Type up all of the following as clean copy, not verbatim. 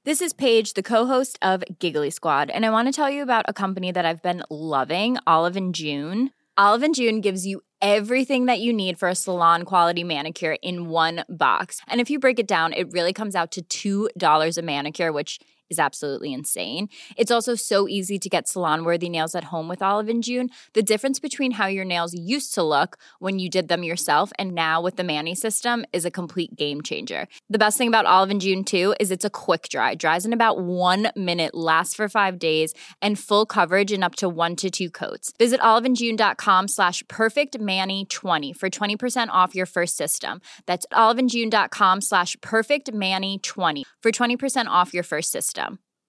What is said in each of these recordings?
This is Paige, the co-host of Giggly Squad, and I want to tell you about a company that I've been loving, Olive & June. Olive & June gives you everything that you need for a salon-quality manicure in one box. And if you break it down, it really comes out to $2 a manicure, which is absolutely insane. It's also so easy to get salon-worthy nails at home with Olive & June. The difference between how your nails used to look when you did them yourself and now with the Mani system is a complete game changer. The best thing about Olive & June, too, is it's a quick dry. Dries in about 1 minute, lasts for 5 days, and full coverage in up to 1 to 2 coats. Visit oliveandjune.com/perfectmani20 for 20% off your first system. That's oliveandjune.com/perfectmani20 for 20% off your first system.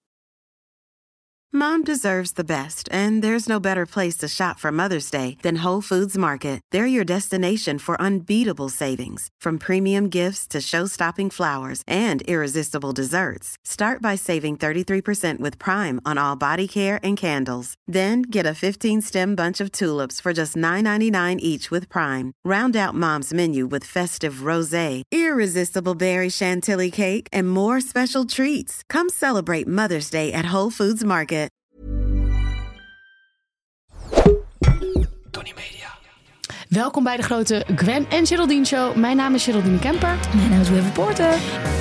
Mom deserves the best, and there's no better place to shop for Mother's Day than Whole Foods Market. They're your destination for unbeatable savings, from premium gifts to show-stopping flowers and irresistible desserts. Start by saving 33% with Prime on all body care and candles. Then get a 15-stem bunch of tulips for just $9.99 each with Prime. Round out Mom's menu with festive rosé, irresistible berry chantilly cake, and more special treats. Come celebrate Mother's Day at Whole Foods Market. Tony Media. Welkom bij de grote Gwen en Geraldine Show. Mijn naam is Geraldine Kemper. Mijn naam is Webber Poorten.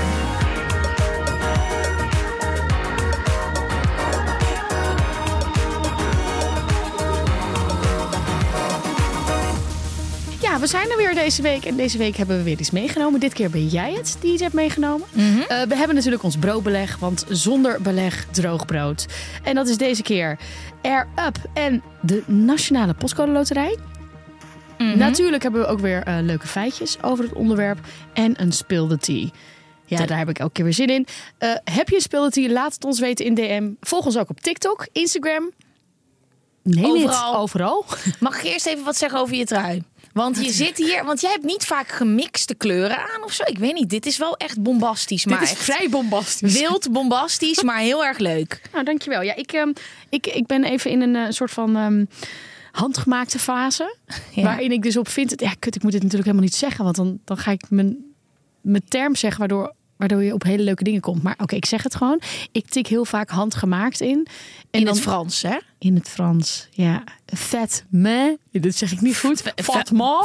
Ja, we zijn er weer deze week. En deze week hebben we weer iets meegenomen. Dit keer ben jij het die iets hebt meegenomen. Mm-hmm. We hebben natuurlijk ons broodbeleg. Want zonder beleg droog brood. En dat is deze keer Air Up en de Nationale Postcode Loterij. Mm-hmm. Natuurlijk hebben we ook weer leuke feitjes over het onderwerp. En een Spill the Tea. Ja, daar heb ik elke keer weer zin in. Heb je een Spill the Tea? Laat het ons weten in DM. Volg ons ook op TikTok, Instagram. Nee, overal. Mag ik eerst even wat zeggen over je trui? Want je zit hier, want jij hebt niet vaak gemixte kleuren aan of zo. Ik weet niet, dit is wel echt bombastisch. Dit maar is echt vrij bombastisch. wild bombastisch, maar heel erg leuk. Nou, dankjewel. Ja, ik ben even in een soort van handgemaakte fase. Ja. Waarin ik dus op vind... Ja, ik moet dit natuurlijk helemaal niet zeggen. Want dan ga ik mijn term zeggen waardoor je op hele leuke dingen komt. Maar oké, ik zeg het gewoon. Ik tik heel vaak handgemaakt in. En In dan, het Frans, hè? In het Frans, ja. Vêtement. Dit zeg ik niet goed. Vêtement.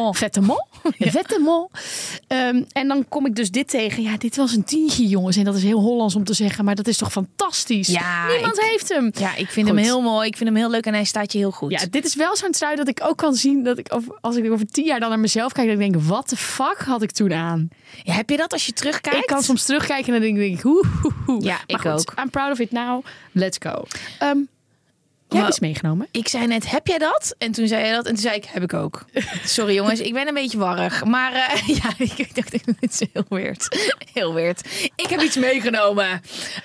Vêtement. En dan kom ik dus dit tegen. Ja, dit was een tientje, jongens. En dat is heel Hollands om te zeggen. Maar dat is toch fantastisch. Ja, Niemand heeft hem. Ja, ik vind hem heel mooi. Ik vind hem heel leuk en hij staat je heel goed. Ja, dit is wel zo'n trui dat ik ook kan zien. Dat ik als ik over 10 jaar dan naar mezelf kijk. Dan denk ik, wat de fuck had ik toen aan? Ja, heb je dat als je terugkijkt? Ik kan soms terugkijken en dan denk ik, Ja, ik ook. I'm proud of it now. Let's go. Jij hebt iets meegenomen. Ik zei net, heb jij dat? En toen zei jij dat. En toen zei ik, heb ik ook. Sorry jongens, ik ben een beetje warrig. Maar ja, ik dacht, dit is heel weird. Heel weird. Ik heb iets meegenomen.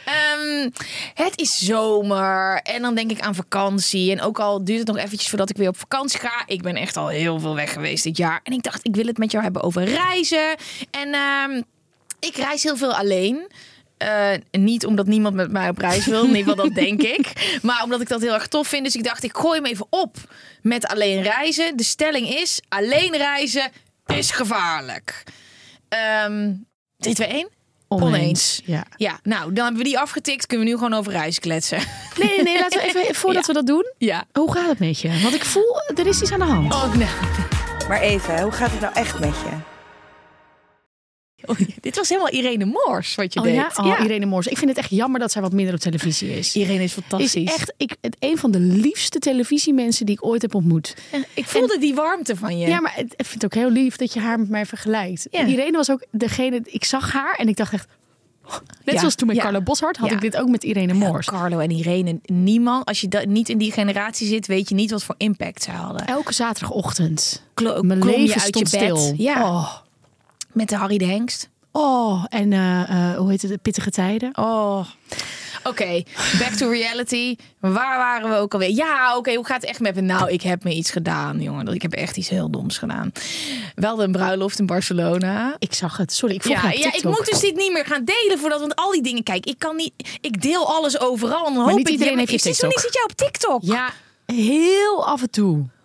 Het is zomer. En dan denk ik aan vakantie. En ook al duurt het nog eventjes voordat ik weer op vakantie ga. Ik ben echt al heel veel weg geweest dit jaar. En ik dacht, ik wil het met jou hebben over reizen. En ik reis heel veel alleen. Niet omdat niemand met mij op reis wil, in ieder geval dat denk ik. Maar omdat ik dat heel erg tof vind. Dus ik dacht, ik gooi hem even op met alleen reizen. De stelling is, alleen reizen is gevaarlijk. 3, 2, 1. Oneens. Ja, nou, dan hebben we die afgetikt. Kunnen we nu gewoon over reizen kletsen. Nee, laten we even, voordat we dat doen. Ja. Hoe gaat het met je? Want ik voel, er is iets aan de hand. Oh, nee. Maar even, hoe gaat het nou echt met je? Oh, dit was helemaal Irene Moors wat je deed. Ja? Irene Moors. Ik vind het echt jammer dat zij wat minder op televisie is. Irene is fantastisch. Is echt een van de liefste televisiemensen die ik ooit heb ontmoet. Ik voelde die warmte van je. Ja, maar ik vind het ook heel lief dat je haar met mij vergelijkt. Ja. Irene was ook degene, ik zag haar en ik dacht echt... Net zoals toen met Carlo Boszhard had ik dit ook met Irene Moors. Carlo en Irene, niemand, als je niet in die generatie zit, weet je niet wat voor impact ze hadden. Elke zaterdagochtend. Mijn leven stond je stil. Bed. Ja. Oh. Met de Harry de Hengst. Oh, en hoe heet het? De Pittige Tijden. Oh. Oké, back to reality. Waar waren we ook alweer? Ja, oké, hoe gaat het echt met me? Nou, ik heb me iets gedaan, jongen. Ik heb echt iets heel doms gedaan. Wel een bruiloft in Barcelona. Ik zag het. Sorry, ik volg het op TikTok. Ik moet dus dit niet meer gaan delen voordat, want al die dingen, kijk, ik kan niet, ik deel alles overal. En dan maar hoop niet iedereen heeft je TikTok. Zit jij op TikTok? Ja, heel af en toe.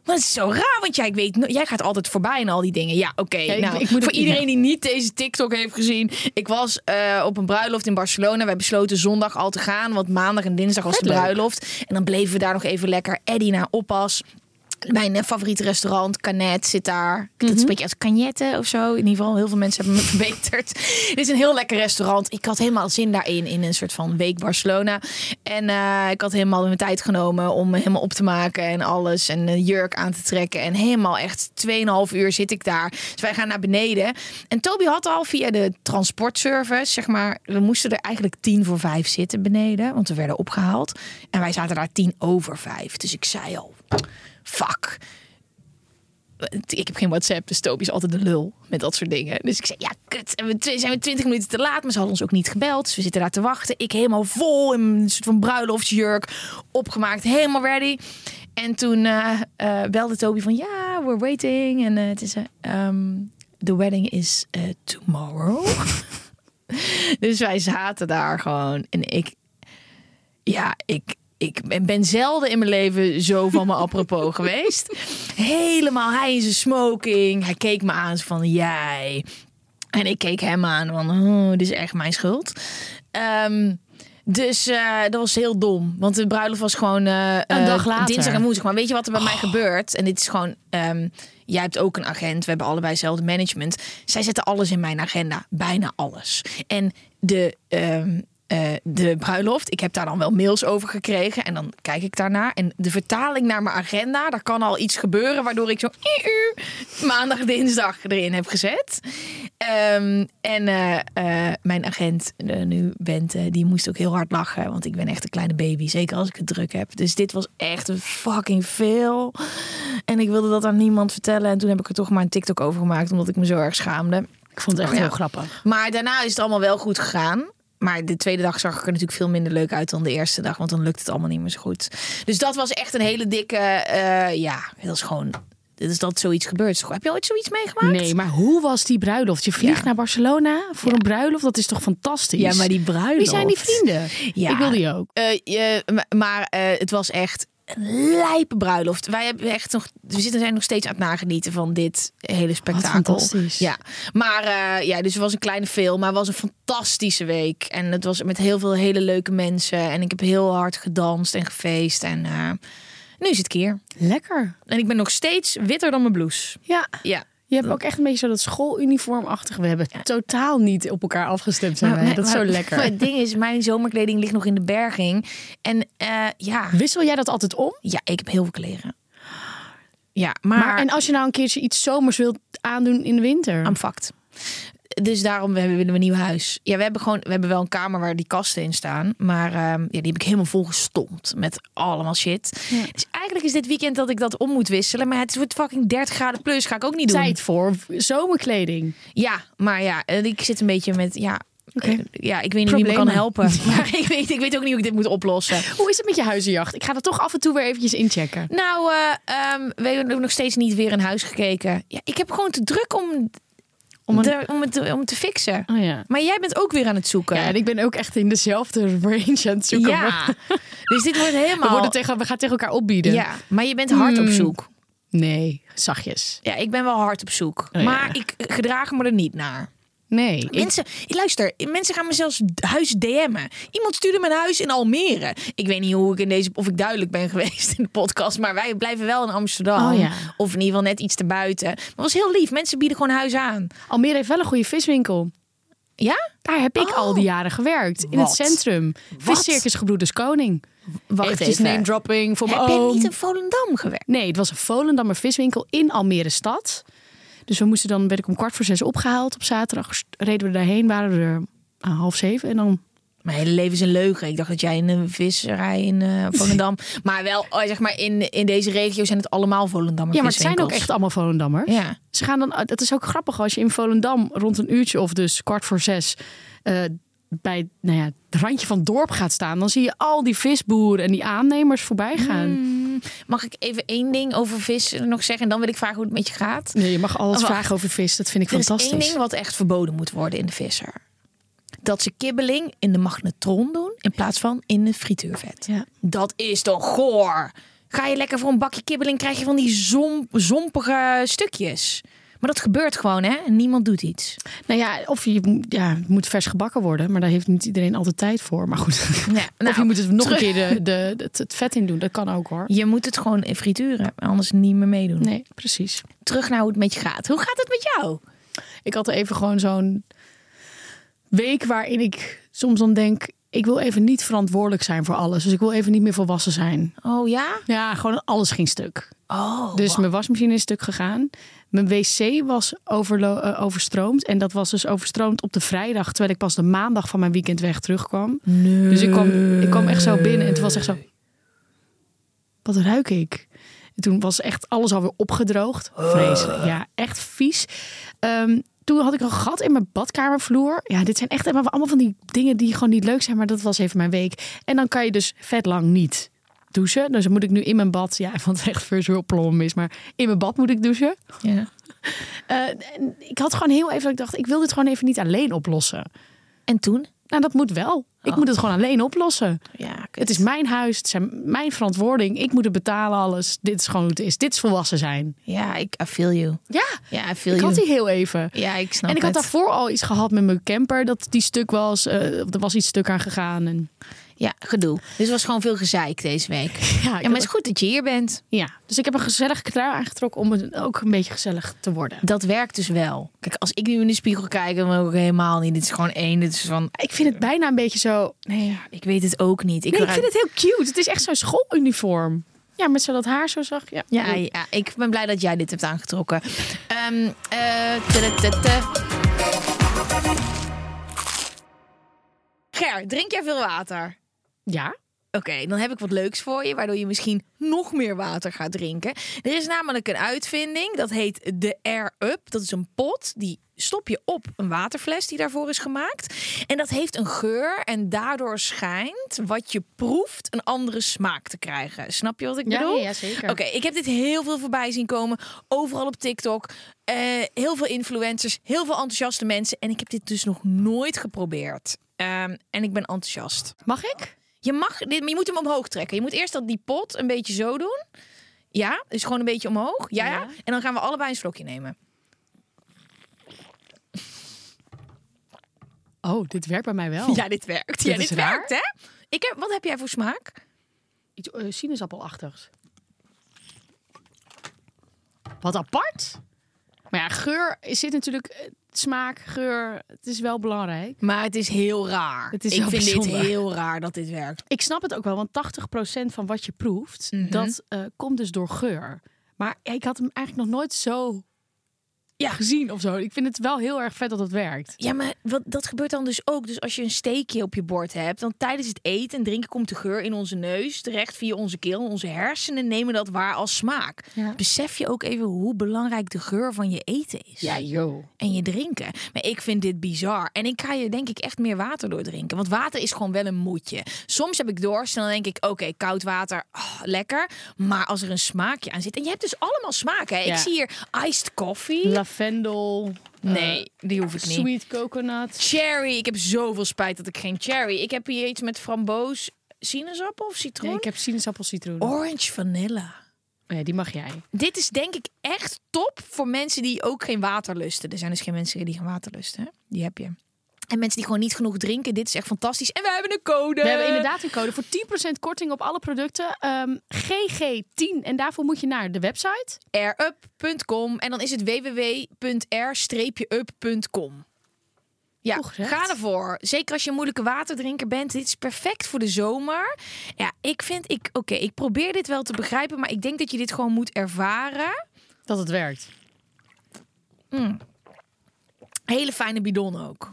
dat is zo raar, want jij gaat altijd voorbij en al die dingen. Ja, oké. ik moet voor iedereen die niet deze TikTok heeft gezien. Ik was op een bruiloft in Barcelona. Wij besloten zondag al te gaan, want maandag en dinsdag was de bruiloft. En dan bleven we daar nog even lekker. Eddie naar oppas. Mijn favoriete restaurant, Canet, zit daar. Dat spreek je als Cagnette of zo. In ieder geval, heel veel mensen hebben me verbeterd. Het is een heel lekker restaurant. Ik had helemaal zin daarin, in een soort van week Barcelona. En ik had helemaal mijn tijd genomen om me helemaal op te maken en alles. En een jurk aan te trekken. En helemaal echt 2,5 uur zit ik daar. Dus wij gaan naar beneden. En Toby had al via de transportservice, zeg maar... We moesten er eigenlijk 5:10 zitten beneden. Want we werden opgehaald. En wij zaten daar 5:10. Dus ik zei al... Fuck. Ik heb geen WhatsApp, dus Toby is altijd de lul met dat soort dingen. Dus ik zei, ja, kut. En we zijn 20 minuten te laat, maar ze hadden ons ook niet gebeld. Dus we zitten daar te wachten. Ik helemaal vol in een soort van bruiloftsjurk. Opgemaakt, helemaal ready. En toen belde Toby van, ja, we're waiting. En het is, the wedding is tomorrow. Dus wij zaten daar gewoon. En ik ben zelden in mijn leven zo van me apropos geweest. Helemaal, hij in zijn smoking. Hij keek me aan van, jij. En ik keek hem aan van, dit is echt mijn schuld. Dus dat was heel dom. Want de bruiloft was gewoon een dag later. Dinsdag en woensdag. Maar weet je wat er bij mij gebeurt? En dit is gewoon... jij hebt ook een agent. We hebben allebei hetzelfde management. Zij zetten alles in mijn agenda. Bijna alles. En de bruiloft. Ik heb daar dan wel mails over gekregen. En dan kijk ik daarnaar. En de vertaling naar mijn agenda. Daar kan al iets gebeuren. Waardoor ik zo maandag, dinsdag erin heb gezet. Mijn agent nu, Bente, die moest ook heel hard lachen. Want ik ben echt een kleine baby. Zeker als ik het druk heb. Dus dit was echt een fucking veel. En ik wilde dat aan niemand vertellen. En toen heb ik er toch maar een TikTok over gemaakt. Omdat ik me zo erg schaamde. Ik vond het echt heel grappig. Maar daarna is het allemaal wel goed gegaan. Maar de tweede dag zag ik er natuurlijk veel minder leuk uit dan de eerste dag. Want dan lukt het allemaal niet meer zo goed. Dus dat was echt een hele dikke... dat is gewoon... Dit is dat zoiets gebeurt. Heb je ooit zoiets meegemaakt? Nee, maar hoe was die bruiloft? Je vliegt naar Barcelona voor een bruiloft. Dat is toch fantastisch? Ja, maar die bruiloft... Wie zijn die vrienden? Ja. Ik wil die ook. Het was echt een lijpe bruiloft. We zijn nog steeds aan het nagenieten van dit hele spektakel. Fantastisch. Ja, maar dus het was een kleine film, maar het was een fantastische week. En het was met heel veel hele leuke mensen. En ik heb heel hard gedanst en gefeest. En nu is het keer. Lekker. En ik ben nog steeds witter dan mijn blouse. Ja. Ja. Je hebt ook echt een beetje zo dat schooluniformachtig. We hebben totaal niet op elkaar afgestemd. Dat is zo lekker. Maar het ding is, mijn zomerkleding ligt nog in de berging. En Wissel jij dat altijd om? Ja, ik heb heel veel kleren. Ja, maar en als je nou een keertje iets zomers wilt aandoen in de winter? I'm fucked. Dus daarom willen we een nieuw huis. Ja, we hebben wel een kamer waar die kasten in staan. Maar die heb ik helemaal vol gestompt met allemaal shit. Ja. Dus eigenlijk is dit weekend dat ik dat om moet wisselen. Maar het wordt fucking 30 graden plus. Ga ik ook niet doen. Tijd voor zomerkleding. Ja, maar ik zit een beetje met... Okay. Ik weet niet wie me kan helpen. Maar ik weet ook niet hoe ik dit moet oplossen. Hoe is het met je huizenjacht? Ik ga er toch af en toe weer eventjes inchecken. Nou, we hebben nog steeds niet weer een huis gekeken. Ja, ik heb gewoon te druk om te fixen. Oh ja. Maar jij bent ook weer aan het zoeken. Ja, en ik ben ook echt in dezelfde range aan het zoeken. Ja. Dus dit wordt helemaal... We gaan tegen elkaar opbieden. Ja, maar je bent hard op zoek. Nee, zachtjes. Ja, ik ben wel hard op zoek. Maar ik gedraag me er niet naar. Nee. Mensen gaan me zelfs huis DM'en. Iemand stuurde me een huis in Almere. Ik weet niet of ik duidelijk ben geweest in de podcast. Maar wij blijven wel in Amsterdam. Oh ja. Of in ieder geval net iets erbuiten. Maar het was heel lief. Mensen bieden gewoon huis aan. Almere heeft wel een goede viswinkel. Ja? Daar heb ik al die jaren gewerkt. In het centrum. Viscircus Gebroeders Koning. Wacht even. Name dropping voor mijn oom. Heb je niet niet in Volendam gewerkt? Nee, het was een Volendammer viswinkel in Almere stad. Dus werd ik om 5:15 opgehaald op zaterdag. Reden we daarheen, waren we er 6:30 en dan... Mijn hele leven is een leugen. Ik dacht dat jij in een visserij in Volendam... maar wel, zeg maar, in deze regio zijn het allemaal Volendammer. Ja, maar het zijn ook echt allemaal Volendammers. Ja. Ze gaan dan... Het is ook grappig als je in Volendam rond een uurtje of dus 5:15... bij het randje van het dorp gaat staan... dan zie je al die visboeren en die aannemers voorbij gaan. Mag ik even één ding over vis nog zeggen? En dan wil ik vragen hoe het met je gaat. Nee, je mag alles vragen over vis. Dat vind ik fantastisch. Er is één ding wat echt verboden moet worden in de visser. Dat ze kibbeling in de magnetron doen... in plaats van in de frituurvet. Ja. Dat is toch goor? Ga je lekker voor een bakje kibbeling, krijg je van die zompige stukjes. Maar dat gebeurt gewoon, hè? En niemand doet iets. Nou ja, of je moet vers gebakken worden. Maar daar heeft niet iedereen altijd tijd voor. Maar goed. Ja, of je moet het nog een keer het vet in doen. Dat kan ook, hoor. Je moet het gewoon frituren. Anders niet meer meedoen. Nee, precies. Terug naar hoe het met je gaat. Hoe gaat het met jou? Ik had even gewoon zo'n week waarin ik soms dan denk... Ik wil even niet verantwoordelijk zijn voor alles. Dus ik wil even niet meer volwassen zijn. Oh ja? Ja, gewoon alles ging stuk. Oh. Dus mijn wasmachine is stuk gegaan. Mijn wc was overstroomd. En dat was dus overstroomd op de vrijdag. Terwijl ik pas de maandag van mijn weekend weg terugkwam. Nee. Dus ik kwam echt zo binnen. En toen was echt zo... Wat ruik ik? En toen was echt alles alweer opgedroogd. Vreselijk. Ja, echt vies. Toen had ik een gat in mijn badkamervloer. Ja, dit zijn echt allemaal van die dingen die gewoon niet leuk zijn. Maar dat was even mijn week. En dan kan je dus vet lang niet douchen. Dus dan moet ik nu in mijn bad... Ja, want het echt first world problem is. Maar in mijn bad moet ik douchen. Ja. Ik had gewoon heel even... Ik dacht, ik wil dit gewoon even niet alleen oplossen. En toen? Nou, dat moet wel. Ik moet het gewoon alleen oplossen. Ja, kut. Het is mijn huis. Het is mijn verantwoording. Ik moet het betalen, alles. Dit is gewoon hoe het is. Dit is volwassen zijn. Ja, I feel you. Ja, Ja, I feel ik you. had die heel even. Ja, ik snap En ik had het. daarvoor al iets gehad met mijn camper. Dat die stuk was. Er was iets stuk aan gegaan. En... Ja, gedoe. Dus het was gewoon veel gezeik deze week. Ja, maar het is goed dat je hier bent. Ja, dus ik heb een gezellige trui aangetrokken om het ook een beetje gezellig te worden. Dat werkt dus wel. Kijk, als ik nu in de spiegel kijk, dan ook helemaal niet. Dit is gewoon één. Dit is van... Ik vind het bijna een beetje zo... Nee, Ik weet het ook niet. ik vind het heel cute. Het is echt zo'n schooluniform. Ja, met zo dat haar zo zacht. Ja. Ja, ik ben blij dat jij dit hebt aangetrokken. Ger, drink jij veel water? Ja. Oké, dan heb ik wat leuks voor je, waardoor je misschien nog meer water gaat drinken. Er is namelijk een uitvinding, dat heet de Air Up. Dat is een pot, die stop je op een waterfles die daarvoor is gemaakt. En dat heeft een geur en daardoor schijnt wat je proeft een andere smaak te krijgen. Snap je wat ik bedoel? Ja, zeker. Oké, ik heb dit heel veel voorbij zien komen. Overal op TikTok. Heel veel influencers, heel veel enthousiaste mensen. En ik heb dit dus nog nooit geprobeerd. En ik ben enthousiast. Mag ik? Je mag dit, maar je moet hem omhoog trekken. Je moet eerst die pot een beetje zo doen. Ja, dus gewoon een beetje omhoog. Ja. En dan gaan we allebei een slokje nemen. Oh, dit werkt bij mij wel. Ja, dit werkt. Dit is dit raar. werkt, hè? Wat heb jij voor smaak? Iets sinaasappelachtigs. Wat apart. Maar ja, geur zit natuurlijk... Smaak, geur, het is wel belangrijk. Maar het is heel raar. Het is ik wel vind bijzonder. dit heel raar dat dit werkt. Ik snap het ook wel, want 80% van wat je proeft, dat komt dus door geur. Maar ik had hem eigenlijk nog nooit zo gezien of zo. Ik vind het wel heel erg vet dat het werkt. Ja, maar dat gebeurt dan dus ook. Dus als je een steekje op je bord hebt, dan tijdens het eten en drinken komt de geur in onze neus terecht via onze keel. Onze hersenen nemen dat waar als smaak. Ja. Besef je ook even hoe belangrijk de geur van je eten is. Ja, joh. En je drinken. Maar ik vind dit bizar. En ik ga je denk ik echt meer water doordrinken. Want water is gewoon wel een moedje. Soms heb ik dorst en dan denk ik, oké, koud water, lekker. Maar als er een smaakje aan zit. En je hebt dus allemaal smaken. Hè? Ja. Ik zie hier iced coffee. Lavendel. Nee, die hoef ik niet. Sweet coconut. Cherry. Ik heb zoveel spijt dat ik geen cherry. Ik heb hier iets met framboos, sinaasappel of citroen. Nee, ik heb sinaasappel citroen. Orange vanilla. Ja, die mag jij. Dit is denk ik echt top voor mensen die ook geen water lusten. Er zijn dus geen mensen die geen water lusten. Hè? Die heb je. En mensen die gewoon niet genoeg drinken. Dit is echt fantastisch. En we hebben een code. We hebben inderdaad een code voor 10% korting op alle producten. GG10. En daarvoor moet je naar de website. airup.com. En dan is het www.r-up.com. Ja, Goed gezegd. ga ervoor. Zeker als je een moeilijke waterdrinker bent. Dit is perfect voor de zomer. Ja, ik probeer dit wel te begrijpen. Maar ik denk dat je dit gewoon moet ervaren. Dat het werkt. Hele fijne bidon ook.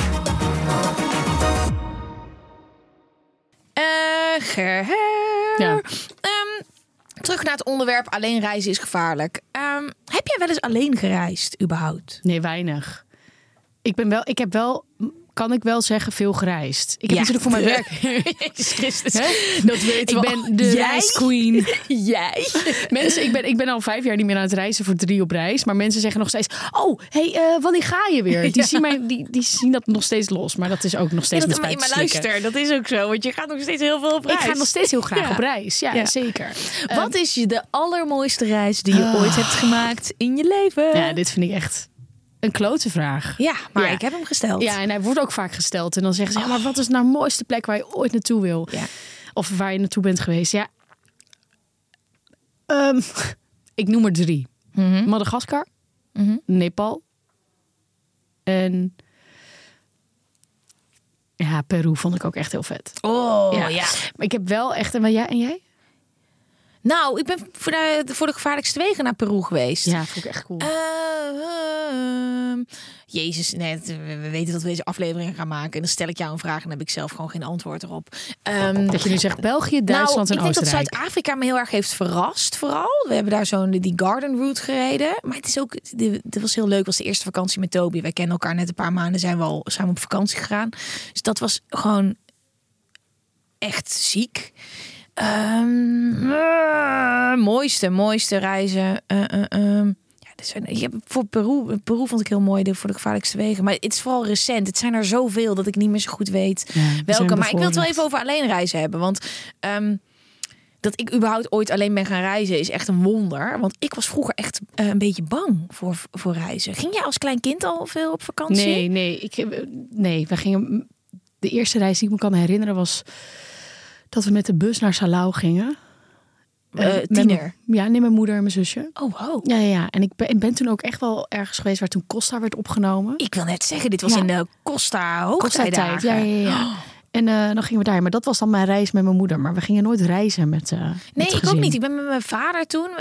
Ja. Terug naar het onderwerp. Alleen reizen is gevaarlijk. Heb jij wel eens alleen gereisd, überhaupt? Nee, weinig. Ik heb wel kan ik wel zeggen, veel gereisd. Ik heb natuurlijk voor mijn werk... Jezus Christus. Dat weet ik ben de reisqueen. Jij? Mensen, ik ben al 5 jaar niet meer aan het reizen voor 3 op reis. Maar mensen zeggen nog steeds... Oh, wanneer ga je weer? Die zien dat nog steeds los. Maar dat is ook nog steeds maar luister, dat is ook zo. Want je gaat nog steeds heel veel op reis. Ik ga nog steeds heel graag op reis. Ja, zeker. Wat is de allermooiste reis die je ooit hebt gemaakt in je leven? Ja, dit vind ik echt een klote vraag. Ja, maar ik heb hem gesteld. Ja, en hij wordt ook vaak gesteld. En dan zeggen ze, maar wat is nou de mooiste plek waar je ooit naartoe wil? Ja. Of waar je naartoe bent geweest. Ja. Ik noem er 3. Madagaskar, Nepal en Peru vond ik ook echt heel vet. Oh, ja. Maar ik heb wel echt... En jij? Nou, ik ben voor de gevaarlijkste wegen naar Peru geweest. Ja, vond ik echt cool. Jezus, nee, we weten dat we deze afleveringen gaan maken. En dan stel ik jou een vraag en dan heb ik zelf gewoon geen antwoord erop. Dat je nu zegt België, Duitsland en Oostenrijk. Ik denk dat Zuid-Afrika me heel erg heeft verrast vooral. We hebben daar die garden route gereden. Maar het is ook, dit was heel leuk. Het was de eerste vakantie met Toby. Wij kennen elkaar net een paar maanden, zijn we al samen op vakantie gegaan. Dus dat was gewoon echt ziek. Mooiste reizen. Voor Peru vond ik heel mooi voor de gevaarlijkste wegen. Maar het is vooral recent. Het zijn er zoveel dat ik niet meer zo goed weet welke. Maar ik wil het wel even over alleen reizen hebben. Want dat ik überhaupt ooit alleen ben gaan reizen is echt een wonder. Want ik was vroeger echt een beetje bang voor reizen. Ging jij als klein kind al veel op vakantie? Nee. We gingen. De eerste reis die ik me kan herinneren was dat we met de bus naar Salau gingen. Tiener? Mijn moeder en mijn zusje. Oh, wow. Ja. En ik ben toen ook echt wel ergens geweest waar toen Costa werd opgenomen. Ik wil net zeggen, dit was in de Costa hoogtijdagen. Ja. En dan gingen we daar. Maar dat was dan mijn reis met mijn moeder. Maar we gingen nooit reizen met Nee, ik ook niet. Ik ben met mijn vader toen.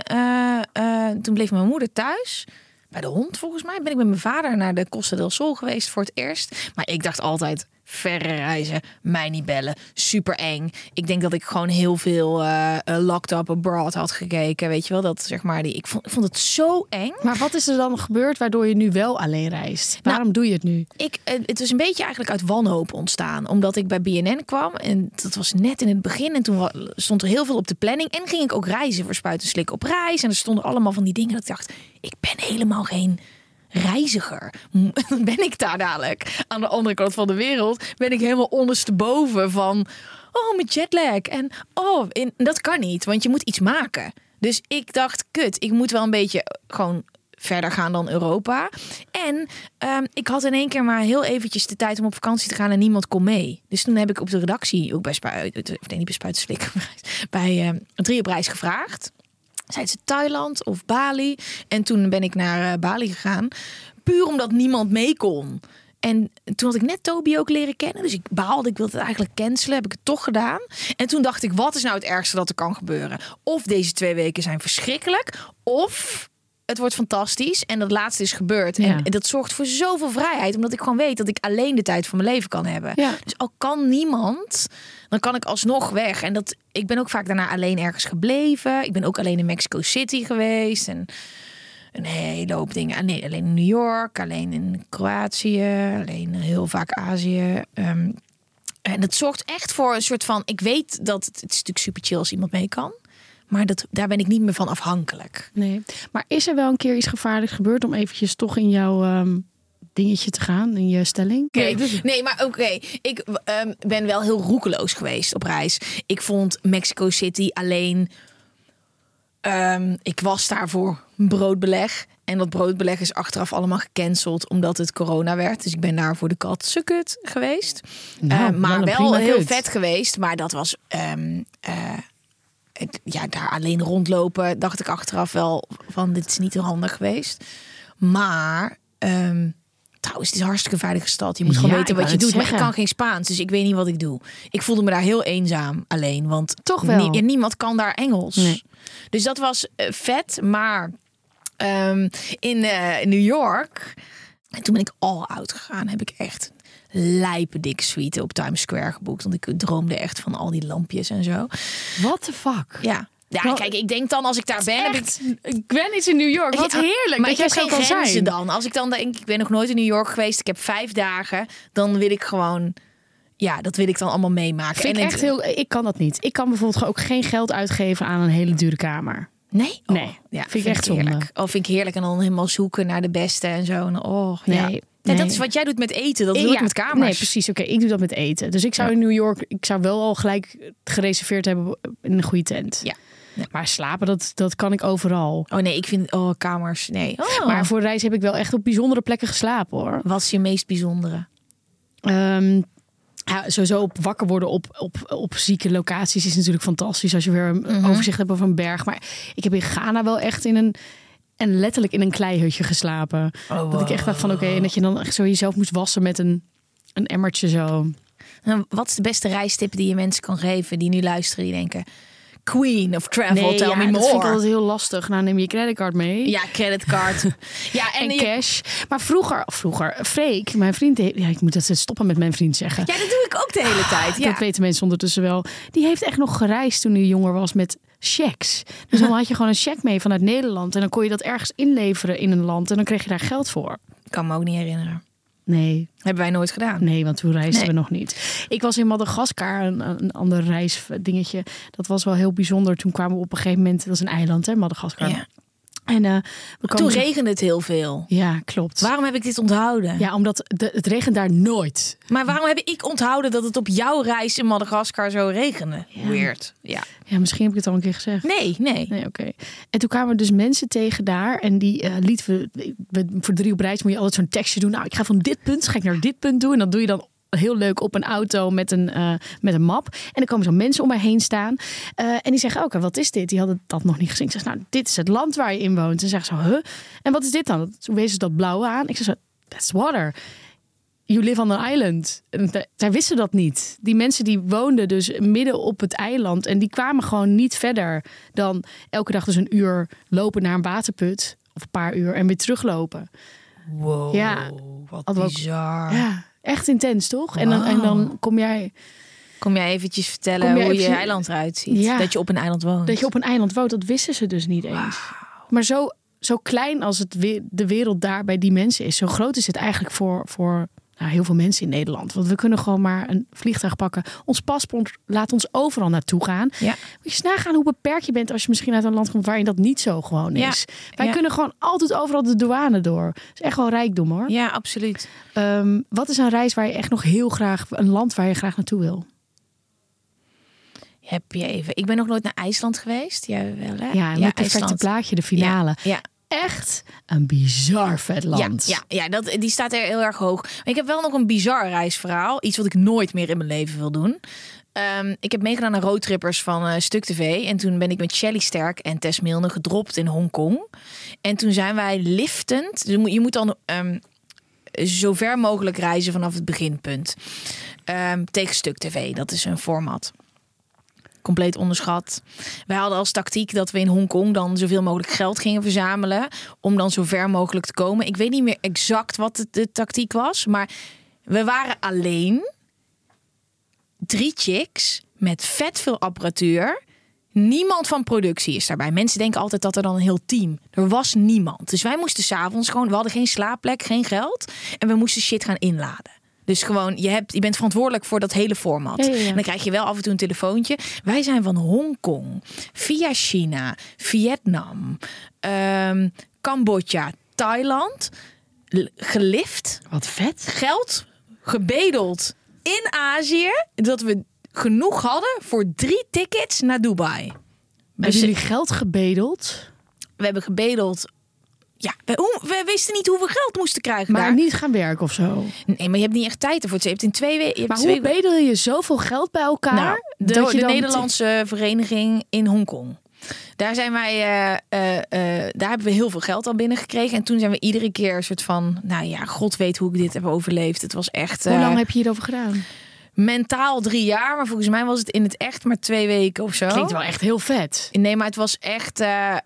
Toen bleef mijn moeder thuis. Bij de hond, volgens mij. Ben ik met mijn vader naar de Costa del Sol geweest voor het eerst. Maar ik dacht altijd, verre reizen, mij niet bellen. Super eng. Ik denk dat ik gewoon heel veel Locked Up Abroad had gekeken. Weet je wel, dat zeg maar ik vond het zo eng. Maar wat is er dan gebeurd waardoor je nu wel alleen reist? Waarom doe je het nu? Het was een beetje eigenlijk uit wanhoop ontstaan. Omdat ik bij BNN kwam. En dat was net in het begin. En toen stond er heel veel op de planning. En ging ik ook reizen voor Spuiten Slik op reis. En er stonden allemaal van die dingen dat ik dacht, ik ben helemaal geen reiziger. Dan ben ik daar dadelijk aan de andere kant van de wereld. Ben ik helemaal ondersteboven van mijn jetlag. En dat kan niet, want je moet iets maken. Dus ik dacht, ik moet wel een beetje gewoon verder gaan dan Europa. En ik had in één keer maar heel eventjes de tijd om op vakantie te gaan en niemand kon mee. Dus toen heb ik op de redactie, ook bij Spuitenslik, bij 3 op reis gevraagd. Zeiden ze Thailand of Bali. En toen ben ik naar Bali gegaan. Puur omdat niemand mee kon. En toen had ik net Toby ook leren kennen. Dus ik baalde, ik wilde het eigenlijk cancelen. Heb ik het toch gedaan. En toen dacht ik, wat is nou het ergste dat er kan gebeuren? Of deze 2 weken zijn verschrikkelijk. Of het wordt fantastisch. En dat laatste is gebeurd. Ja. En dat zorgt voor zoveel vrijheid. Omdat ik gewoon weet dat ik alleen de tijd van mijn leven kan hebben. Ja. Dus al kan niemand, dan kan ik alsnog weg. En ik ben ook vaak daarna alleen ergens gebleven. Ik ben ook alleen in Mexico City geweest. En een hele hoop dingen. Alleen in New York, alleen in Kroatië, alleen heel vaak Azië. En dat zorgt echt voor een soort van, ik weet dat het is natuurlijk super chill als iemand mee kan. Maar daar ben ik niet meer van afhankelijk. Nee. Maar is er wel een keer iets gevaarlijks gebeurd om eventjes toch in jouw dingetje te gaan, in je stelling? Nee, maar oké. Ik ben wel heel roekeloos geweest op reis. Ik vond Mexico City alleen. Ik was daar voor broodbeleg. En dat broodbeleg is achteraf allemaal gecanceld omdat het corona werd. Dus ik ben daar voor de kat sukket geweest. Maar wel heel vet geweest. Maar dat was daar alleen rondlopen, dacht ik achteraf wel van dit is niet heel handig geweest. Maar trouwens, het is een hartstikke veilige stad. Je moet gewoon weten wat je doet. Maar ik kan geen Spaans, dus ik weet niet wat ik doe. Ik voelde me daar heel eenzaam alleen, want toch wel. Niemand kan daar Engels. Nee. Dus dat was vet, maar in New York, en toen ben ik all out gegaan, heb ik echt lijpe dikke suite op Times Square geboekt. Want ik droomde echt van al die lampjes en zo. What the fuck? Ja. Ja, kijk, ik denk dan als ik daar ben... Gwen is in New York. Wat heerlijk. Maar dat ik heb jij geen zo kan grenzen zijn. dan. Als ik dan denk, ik ben nog nooit in New York geweest. Ik heb 5 dagen. Dan wil ik gewoon... Ja, dat wil ik dan allemaal meemaken. Vind ik echt ik kan dat niet. Ik kan bijvoorbeeld ook geen geld uitgeven aan een hele dure kamer. Nee? Oh, Nee, ja, vind ik echt zonde. heerlijk. Oh, vind ik heerlijk. En dan helemaal zoeken naar de beste en zo. En, Nee. Ja, dat is wat jij doet met eten. Dat doe ik met kamers. Nee, precies. Oké, ik doe dat met eten. Dus ik zou in New York... Ik zou wel al gelijk gereserveerd hebben in een goede tent. Ja. Maar slapen, dat kan ik overal. Oh nee, ik vind kamers. Nee. Oh. Maar voor reis heb ik wel echt op bijzondere plekken geslapen, hoor. Wat is je meest bijzondere? Ja, sowieso wakker worden op zieke locaties is natuurlijk fantastisch. Als je weer een overzicht hebt over een berg. Maar ik heb in Ghana wel echt letterlijk in een kleihutje geslapen. Dat ik echt dacht van oké, en dat je dan echt zo jezelf moest wassen met een emmertje zo. Nou, wat is de beste reistip die je mensen kan geven die nu luisteren, die denken... Queen of travel, tell me more. Dat vind ik altijd heel lastig. Nou, neem je creditcard mee. Ja, creditcard. Ja, en cash. Maar vroeger, Freek, mijn vriend... ik moet dat stoppen met mijn vriend zeggen. Ja, dat doe ik ook de hele tijd. Ja. Dat weten mensen ondertussen wel. Die heeft echt nog gereisd toen hij jonger was met checks. Dus dan had je gewoon een check mee vanuit Nederland. En dan kon je dat ergens inleveren in een land. En dan kreeg je daar geld voor. Ik kan me ook niet herinneren. Nee. Hebben wij nooit gedaan. Nee, want toen reisden we nog niet. Ik was in Madagaskar, een ander reisdingetje. Dat was wel heel bijzonder. Toen kwamen we op een gegeven moment... Dat is een eiland, hè, Madagaskar. Ja. En toen regende het heel veel. Ja, klopt. Waarom heb ik dit onthouden? Ja, omdat het regent daar nooit. Maar waarom heb ik onthouden dat het op jouw reis in Madagaskar zo regende? Ja. Weird. Ja, misschien heb ik het al een keer gezegd. Nee, oké. En toen kwamen we dus mensen tegen daar. En die lieten we voor 3 op reis moet je altijd zo'n tekstje doen. Nou, ik ga van dit punt, ga ik naar dit punt doen. En dat doe je dan heel leuk op een auto met een map. En dan komen zo mensen om mij heen staan. En die zeggen, oké, wat is dit? Die hadden dat nog niet gezien. Ik zeg, nou, dit is het land waar je in woont. En ze zeggen zo, en wat is dit dan? Toen wezen ze dat blauwe aan. Ik zeg zo, that's water. You live on an island. En zij wisten dat niet. Die mensen die woonden dus midden op het eiland. En die kwamen gewoon niet verder dan elke dag dus een uur lopen naar een waterput. Of een paar uur en weer teruglopen. Wow, ja, wat bizar. Ja, echt intens, toch? Wow. En dan kom jij... Kom jij eventjes vertellen hoe je eiland eruit ziet? Ja, dat je op een eiland woont. Dat je op een eiland woont, dat wisten ze dus niet eens. Wow. Maar zo klein als de wereld daar bij die mensen is, zo groot is het eigenlijk voor heel veel mensen in Nederland. Want we kunnen gewoon maar een vliegtuig pakken. Ons paspoort laat ons overal naartoe gaan. Ja. Moet je eens nagaan hoe beperkt je bent als je misschien uit een land komt waarin dat niet zo gewoon is. Ja. Wij kunnen gewoon altijd overal de douane door. Dat is echt wel rijkdom, hoor. Ja, absoluut. Wat is een reis waar je echt nog heel graag, een land waar je graag naartoe wil? Heb je even. Ik ben nog nooit naar IJsland geweest. Jij wel, hè? Ja, met het perfecte plaatje, de finale. Ja. Echt een bizar vet land. Ja, die staat er heel erg hoog. Maar ik heb wel nog een bizar reisverhaal. Iets wat ik nooit meer in mijn leven wil doen. Ik heb meegedaan aan roadtrippers van Stuk TV. En toen ben ik met Shelley Sterk en Tess Milne gedropt in Hongkong. En toen zijn wij liftend. Dus je moet dan zo ver mogelijk reizen vanaf het beginpunt. Tegen Stuk TV. Dat is een format. Compleet onderschat. Wij hadden als tactiek dat we in Hongkong dan zoveel mogelijk geld gingen verzamelen om dan zo ver mogelijk te komen. Ik weet niet meer exact wat de tactiek was, maar we waren alleen 3 chicks met vet veel apparatuur. Niemand van productie is daarbij. Mensen denken altijd dat er dan een heel team. Er was niemand. Dus wij moesten 's avonds gewoon, we hadden geen slaapplek, geen geld en we moesten shit gaan inladen. Dus gewoon, je bent verantwoordelijk voor dat hele format. Ja. En dan krijg je wel af en toe een telefoontje. Wij zijn van Hongkong, via China, Vietnam, Cambodja, Thailand, gelift. Wat vet. Geld gebedeld in Azië, dat we genoeg hadden voor 3 tickets naar Dubai. Hebben jullie geld gebedeld? We hebben gebedeld. Ja, we wisten niet hoeveel geld we moesten krijgen. Maar daar. Niet gaan werken of zo? Nee, maar je hebt niet echt tijd ervoor. Je hebt in 2 weken. Maar hoe bedel je zoveel geld bij elkaar? Nou, de Nederlandse vereniging in Hongkong. Daar zijn wij, daar hebben we heel veel geld al binnengekregen. En toen zijn we iedere keer een soort van, nou ja, God weet hoe ik dit heb overleefd. Het was echt. Hoe lang heb je hierover gedaan? mentaal 3 jaar. Maar volgens mij was het in het echt maar 2 weken of zo. Klinkt wel echt heel vet. Nee, maar het was echt...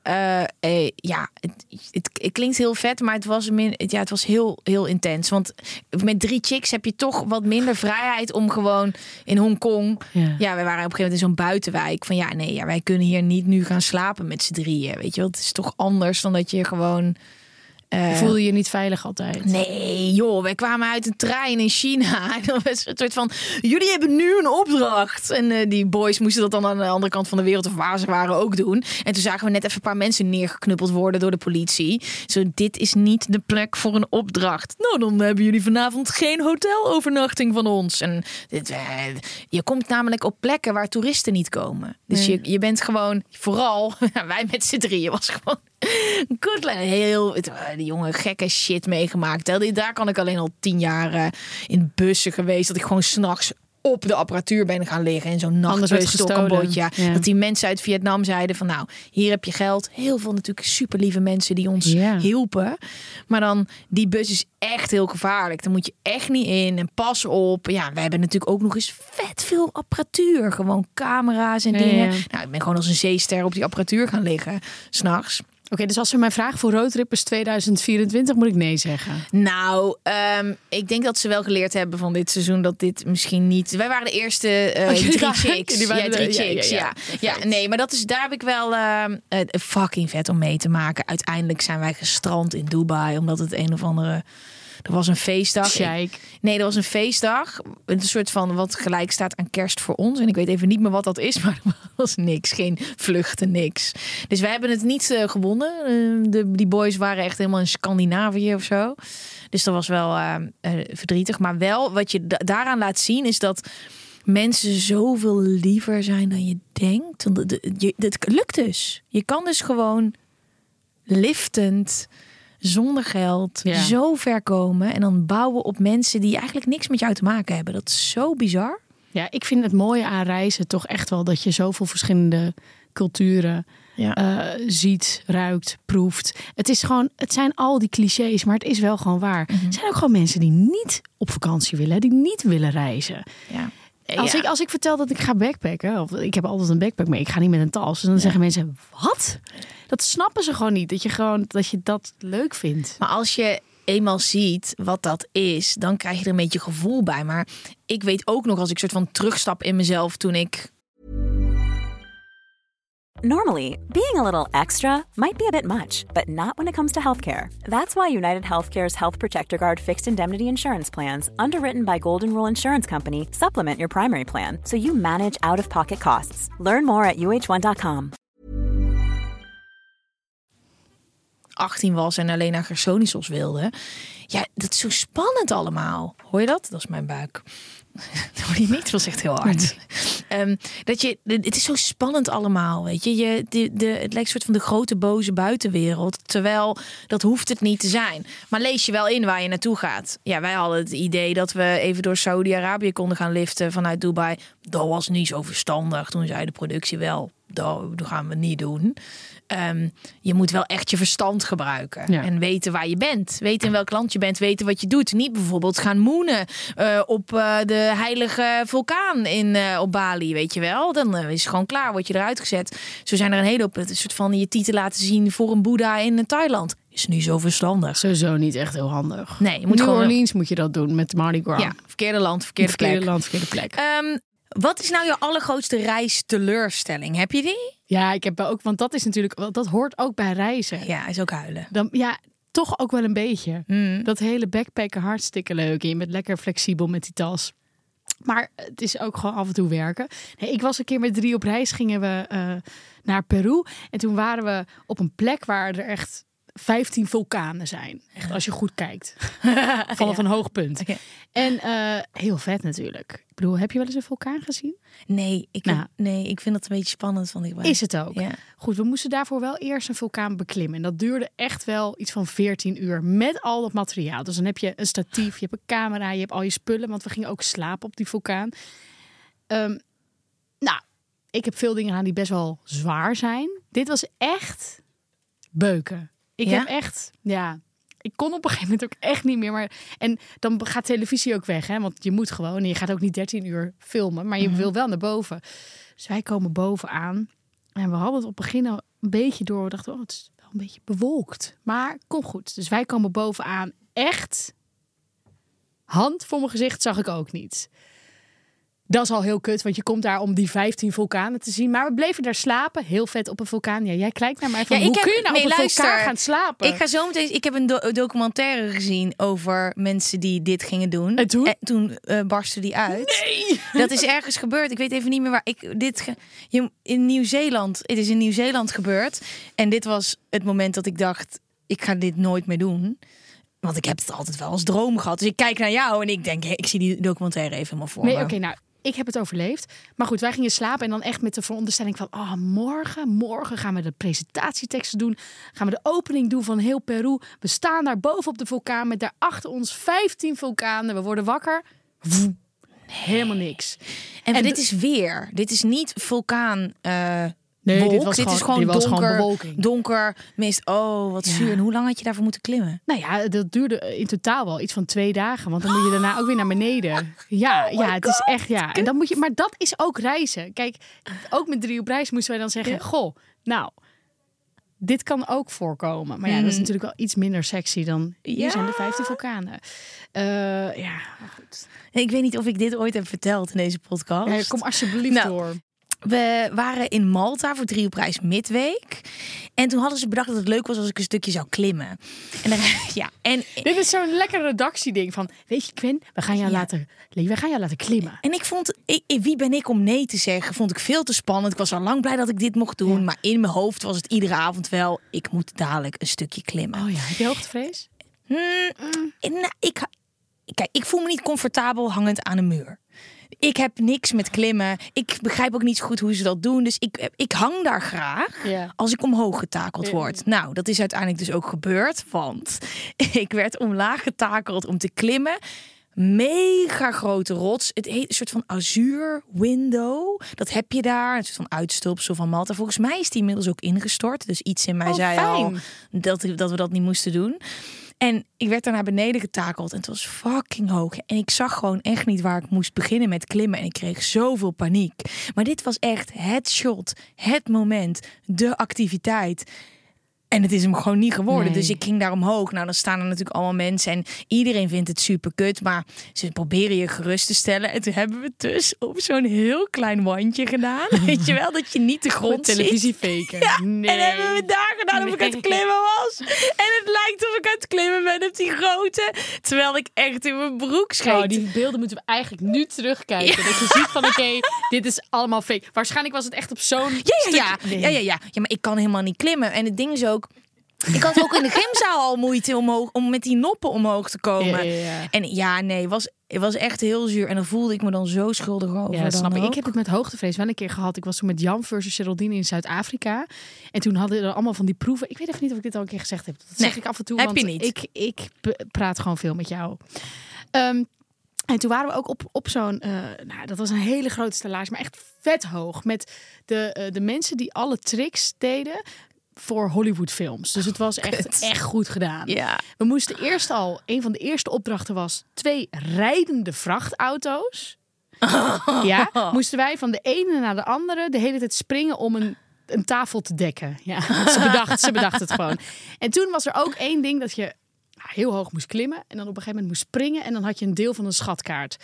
Het klinkt heel vet, maar het was heel, heel intens. Want met 3 chicks heb je toch wat minder vrijheid om gewoon in Hongkong... Ja, wij waren op een gegeven moment in zo'n buitenwijk. Van wij kunnen hier niet nu gaan slapen met z'n 3. Weet je wel, het is toch anders dan dat je gewoon... Voelde je je niet veilig altijd? Nee, joh. Wij kwamen uit een trein in China. En dat was een soort van, jullie hebben nu een opdracht. En die boys moesten dat dan aan de andere kant van de wereld, of waar ze waren, ook doen. En toen zagen we net even een paar mensen neergeknuppeld worden door de politie. Zo, dit is niet de plek voor een opdracht. Nou, dan hebben jullie vanavond geen hotelovernachting van ons. En je komt namelijk op plekken waar toeristen niet komen. Dus je bent gewoon, vooral, wij met z'n 3 was gewoon... Die jongen gekke shit meegemaakt. Daar kan ik alleen al 10 jaar in bussen geweest. Dat ik gewoon 's nachts op de apparatuur ben gaan liggen. In zo'n nachtbus door Cambodja. Ja. Dat die mensen uit Vietnam zeiden van nou, hier heb je geld. Heel veel natuurlijk super lieve mensen die ons hielpen. Maar dan, die bus is echt heel gevaarlijk. Daar moet je echt niet in. En pas op. Ja, wij hebben natuurlijk ook nog eens vet veel apparatuur. Gewoon camera's en dingen. Ja. Nou, ik ben gewoon als een zeester op die apparatuur gaan liggen. 's Nachts. Oké, dus als ze mij vragen voor roadtrippers 2024, moet ik nee zeggen? Nou, ik denk dat ze wel geleerd hebben van dit seizoen dat dit misschien niet... Wij waren de eerste 3 chicks. Drie chicks. Ja, nee, maar daar heb ik wel fucking vet om mee te maken. Uiteindelijk zijn wij gestrand in Dubai, omdat het een of andere... Er was een feestdag. Nee, er was een feestdag. Een soort van wat gelijk staat aan kerst voor ons. En ik weet even niet meer wat dat is, maar er was niks. Geen vluchten, niks. Dus wij hebben het niet gewonnen. Die boys waren echt helemaal in Scandinavië of zo. Dus dat was wel verdrietig. Maar wel, wat je daaraan laat zien, is dat mensen zoveel liever zijn dan je denkt. Het lukt dus. Je kan dus gewoon liftend... zonder geld, zo ver komen en dan bouwen op mensen die eigenlijk niks met jou te maken hebben. Dat is zo bizar. Ja, ik vind het mooie aan reizen toch echt wel dat je zoveel verschillende culturen ziet, ruikt, proeft. Het zijn al die clichés, maar het is wel gewoon waar. Mm-hmm. Er zijn ook gewoon mensen die niet op vakantie willen, die niet willen reizen. Ja. Als ik vertel dat ik ga backpacken, of ik heb altijd een backpack mee, ik ga niet met een tas, dan zeggen mensen, wat? Dat snappen ze gewoon niet, dat je dat leuk vindt. Maar als je eenmaal ziet wat dat is, dan krijg je er een beetje gevoel bij. Maar ik weet ook nog, als ik soort van terugstap in mezelf toen ik... Normally, being a little extra might be a bit much, but not when it comes to healthcare. That's why United Healthcare's Health Protector Guard fixed indemnity insurance plans, underwritten by Golden Rule Insurance Company, supplement your primary plan so you manage out-of-pocket costs. Learn more at uh1.com. 18 was en alleen naar Gersonisos wilde. Ja, dat is zo spannend allemaal. Hoor je dat? Dat is mijn buik. Dat hoor je niet, dat was echt heel hard. Het is zo spannend allemaal, weet je. Het lijkt een soort van de grote boze buitenwereld. Terwijl dat hoeft het niet te zijn. Maar lees je wel in waar je naartoe gaat. Ja, wij hadden het idee dat we even door Saudi-Arabië konden gaan liften vanuit Dubai. Dat was niet zo verstandig. Toen zei de productie wel, dat gaan we niet doen. Je moet wel echt je verstand gebruiken. Ja. En weten waar je bent. Weten in welk land je bent. Weten wat je doet. Niet bijvoorbeeld gaan moenen op de heilige vulkaan op Bali. Weet je wel. Dan is het gewoon klaar. Word je eruit gezet. Zo zijn er een hele hoop. Het soort van je titel laten zien voor een boeddha in Thailand. Is niet zo verstandig. Sowieso niet echt heel handig. Nee, je moet New gewoon... Orleans moet je dat doen met Mardi Gras. Ja, verkeerde land, verkeerde plek. Wat is nou je allergrootste reisteleurstelling? Heb je die? Ja, ik heb ook, want dat is natuurlijk, dat hoort ook bij reizen. Ja, is ook huilen. Toch ook wel een beetje. Dat hele backpacken hartstikke leuk. En je bent lekker flexibel met die tas. Maar het is ook gewoon af en toe werken. Nee, ik was een keer met 3 op reis, gingen we naar Peru. En toen waren we op een plek waar er echt 15 vulkanen zijn. Echt, als je goed kijkt. Vanaf een hoog punt. Okay. En heel vet natuurlijk. Ik bedoel, heb je wel eens een vulkaan gezien? Nee, ik vind dat een beetje spannend. Is het ook. Ja. Goed, we moesten daarvoor wel eerst een vulkaan beklimmen. En dat duurde echt wel iets van 14 uur. Met al dat materiaal. Dus dan heb je een statief, je hebt een camera, je hebt al je spullen. Want we gingen ook slapen op die vulkaan. Ik heb veel dingen aan die best wel zwaar zijn. Dit was echt beuken. Ik heb echt, Ik kon op een gegeven moment ook echt niet meer. En dan gaat televisie ook weg, hè? Want je moet gewoon. En je gaat ook niet 13 uur filmen, maar je wil wel naar boven. Dus wij komen bovenaan. En we hadden het op het begin al een beetje door. We dachten, het is wel een beetje bewolkt. Maar kom goed. Dus wij komen bovenaan. Echt, hand voor mijn gezicht zag ik ook niet. Dat is al heel kut, want je komt daar om die 15 vulkanen te zien. Maar we bleven daar slapen. Heel vet op een vulkaan. Ja, jij kijkt naar mij van, hoe kun je nou op een vulkaan gaan slapen? Ik ga zo meteen... Ik heb een documentaire gezien over mensen die dit gingen doen. En toen barstte die uit. Nee! Dat is ergens gebeurd. Ik weet even niet meer waar. In Nieuw-Zeeland. Het is in Nieuw-Zeeland gebeurd. En dit was het moment dat ik dacht, ik ga dit nooit meer doen. Want ik heb het altijd wel als droom gehad. Dus ik kijk naar jou en ik denk, ik zie die documentaire even helemaal voor me. Nee, oké, nou... Ik heb het overleefd. Maar goed, wij gingen slapen en dan echt met de veronderstelling van... morgen gaan we de presentatieteksten doen. Gaan we de opening doen van heel Peru. We staan daar boven op de vulkaan met daarachter ons 15 vulkanen. We worden wakker. Helemaal niks. En dit is weer. Dit is niet vulkaan... Nee, dit is gewoon donker, mist. Oh, wat zuur. En hoe lang had je daarvoor moeten klimmen? Nou ja, dat duurde in totaal wel iets van 2 dagen. Want dan moet je daarna ook weer naar beneden. Ja, het is echt, ja. En dan moet je, maar dat is ook reizen. Kijk, ook met 3 op reis moesten wij dan zeggen... Goh, nou, dit kan ook voorkomen. Maar ja, dat is natuurlijk wel iets minder sexy dan... Hier zijn de 15 vulkanen. Goed. Ik weet niet of ik dit ooit heb verteld in deze podcast. Ja, kom alsjeblieft door. We waren in Malta voor 3 op reis midweek. En toen hadden ze bedacht dat het leuk was als ik een stukje zou klimmen. En dit is zo'n lekker redactieding van... Weet je, Quinn, we gaan jou laten klimmen. En ik vond... wie ben ik om nee te zeggen? Vond ik veel te spannend. Ik was al lang blij dat ik dit mocht doen. Ja. Maar in mijn hoofd was het iedere avond wel... Ik moet dadelijk een stukje klimmen. Oh ja, heb je hoogtevrees? Kijk, ik voel me niet comfortabel hangend aan een muur. Ik heb niks met klimmen. Ik begrijp ook niet zo goed hoe ze dat doen. Dus ik hang daar graag als ik omhoog getakeld word. Nou, dat is uiteindelijk dus ook gebeurd. Want ik werd omlaag getakeld om te klimmen. Mega grote rots. Het heet een soort van azuur window. Dat heb je daar. Een soort van uitstulpsel van Malta. Volgens mij is die inmiddels ook ingestort. Dus iets in mij zei al dat we dat niet moesten doen. En ik werd daar naar beneden getakeld en het was fucking hoog. En ik zag gewoon echt niet waar ik moest beginnen met klimmen. En ik kreeg zoveel paniek. Maar dit was echt het shot, het moment, de activiteit. En het is hem gewoon niet geworden. Nee. Dus ik ging daar omhoog. Nou, dan staan er natuurlijk allemaal mensen. En iedereen vindt het super kut. Maar ze proberen je gerust te stellen. En toen hebben we het dus op zo'n heel klein wandje gedaan. Weet je wel, dat je niet de grond ziet. Televisie faken. Ja, nee. En hebben we daar gedaan of ik aan het klimmen was. En het lijkt of ik aan het klimmen ben op die grote. Terwijl ik echt in mijn broek scheet. Oh, die beelden moeten we eigenlijk nu terugkijken. Dat je ziet van oké, dit is allemaal fake. Waarschijnlijk was het echt op zo'n Ja, maar ik kan helemaal niet klimmen. En het ding is ook... Ik had ook in de gymzaal al moeite om met die noppen omhoog te komen. Ja. En het was echt heel zuur. En dan voelde ik me dan zo schuldig over. Ja, snap ik. Ik heb het met hoogtevrees wel een keer gehad. Ik was toen met Jan versus Geraldine in Zuid-Afrika. En toen hadden er allemaal van die proeven. Ik weet even niet of ik dit al een keer gezegd heb. Dat zeg ik af en toe. Heb je niet. Ik praat gewoon veel met jou. En toen waren we ook op zo'n... dat was een hele grote stellage, maar echt vet hoog. Met de mensen die alle tricks deden... voor Hollywoodfilms. Dus het was echt goed gedaan. Ja. We moesten eerst al... Een van de eerste opdrachten was 2 rijdende vrachtauto's. Ja, moesten wij van de ene naar de andere... de hele tijd springen om een tafel te dekken. Ja, ze bedacht het gewoon. En toen was er ook 1 ding dat je heel hoog moest klimmen... en dan op een gegeven moment moest springen... en dan had je een deel van een schatkaart.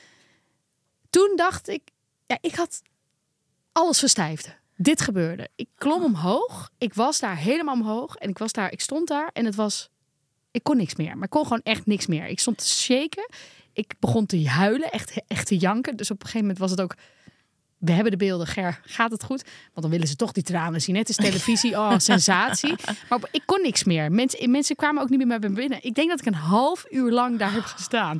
Toen dacht ik... Ja, ik had alles verstijfde. Dit gebeurde. Ik klom omhoog. Ik was daar helemaal omhoog. En ik stond daar en het was... Ik kon niks meer. Maar ik kon gewoon echt niks meer. Ik stond te shaken. Ik begon te huilen. Echt te janken. Dus op een gegeven moment was het ook... We hebben de beelden. Ger, gaat het goed? Want dan willen ze toch die tranen zien. Het is televisie. Oh, sensatie. Maar ik kon niks meer. Mensen kwamen ook niet meer bij me binnen. Ik denk dat ik een half uur lang daar heb gestaan.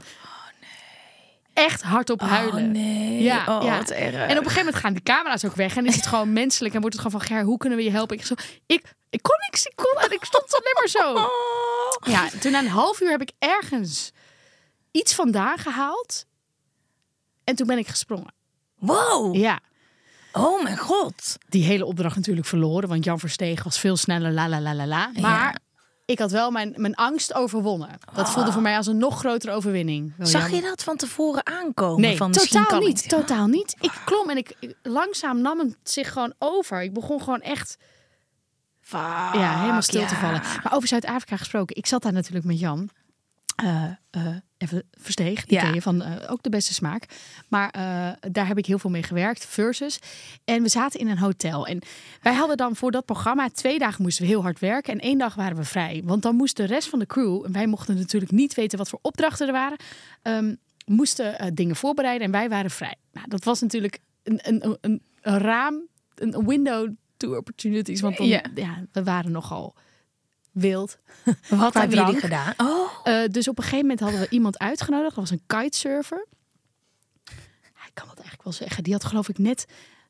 Echt hardop huilen. Oh nee. Ja. Wat erg. En op een gegeven moment gaan de camera's ook weg. En is het gewoon menselijk. En wordt het gewoon van, Ger, hoe kunnen we je helpen? Ik kon niks. Ik stond alleen maar zo. Oh. Ja, toen na een half uur heb ik ergens iets vandaan gehaald. En toen ben ik gesprongen. Wow. Ja. Oh mijn god. Die hele opdracht natuurlijk verloren. Want Jan Versteeg was veel sneller. Maar ik had wel mijn angst overwonnen. Dat voelde voor mij als een nog grotere overwinning. Zag je dat van tevoren aankomen? Nee, van, totaal niet. Ik klom en ik langzaam nam het zich gewoon over. Ik begon gewoon echt helemaal stil te vallen. Maar over Zuid-Afrika gesproken. Ik zat daar natuurlijk met Jan. Even Versteeg, die ken je van ook de beste smaak. Maar daar heb ik heel veel mee gewerkt, Versus. En we zaten in een hotel. En wij hadden dan voor dat programma 2 dagen moesten we heel hard werken. En 1 dag waren we vrij. Want dan moest de rest van de crew, en wij mochten natuurlijk niet weten wat voor opdrachten er waren, moesten dingen voorbereiden en wij waren vrij. Nou, dat was natuurlijk een raam, een window to opportunities. Want dan, we waren nogal wild. Wat hebben jullie gedaan? Dus op een gegeven moment hadden we iemand uitgenodigd. Dat was een kitesurfer. Ik kan dat eigenlijk wel zeggen. Die had geloof ik net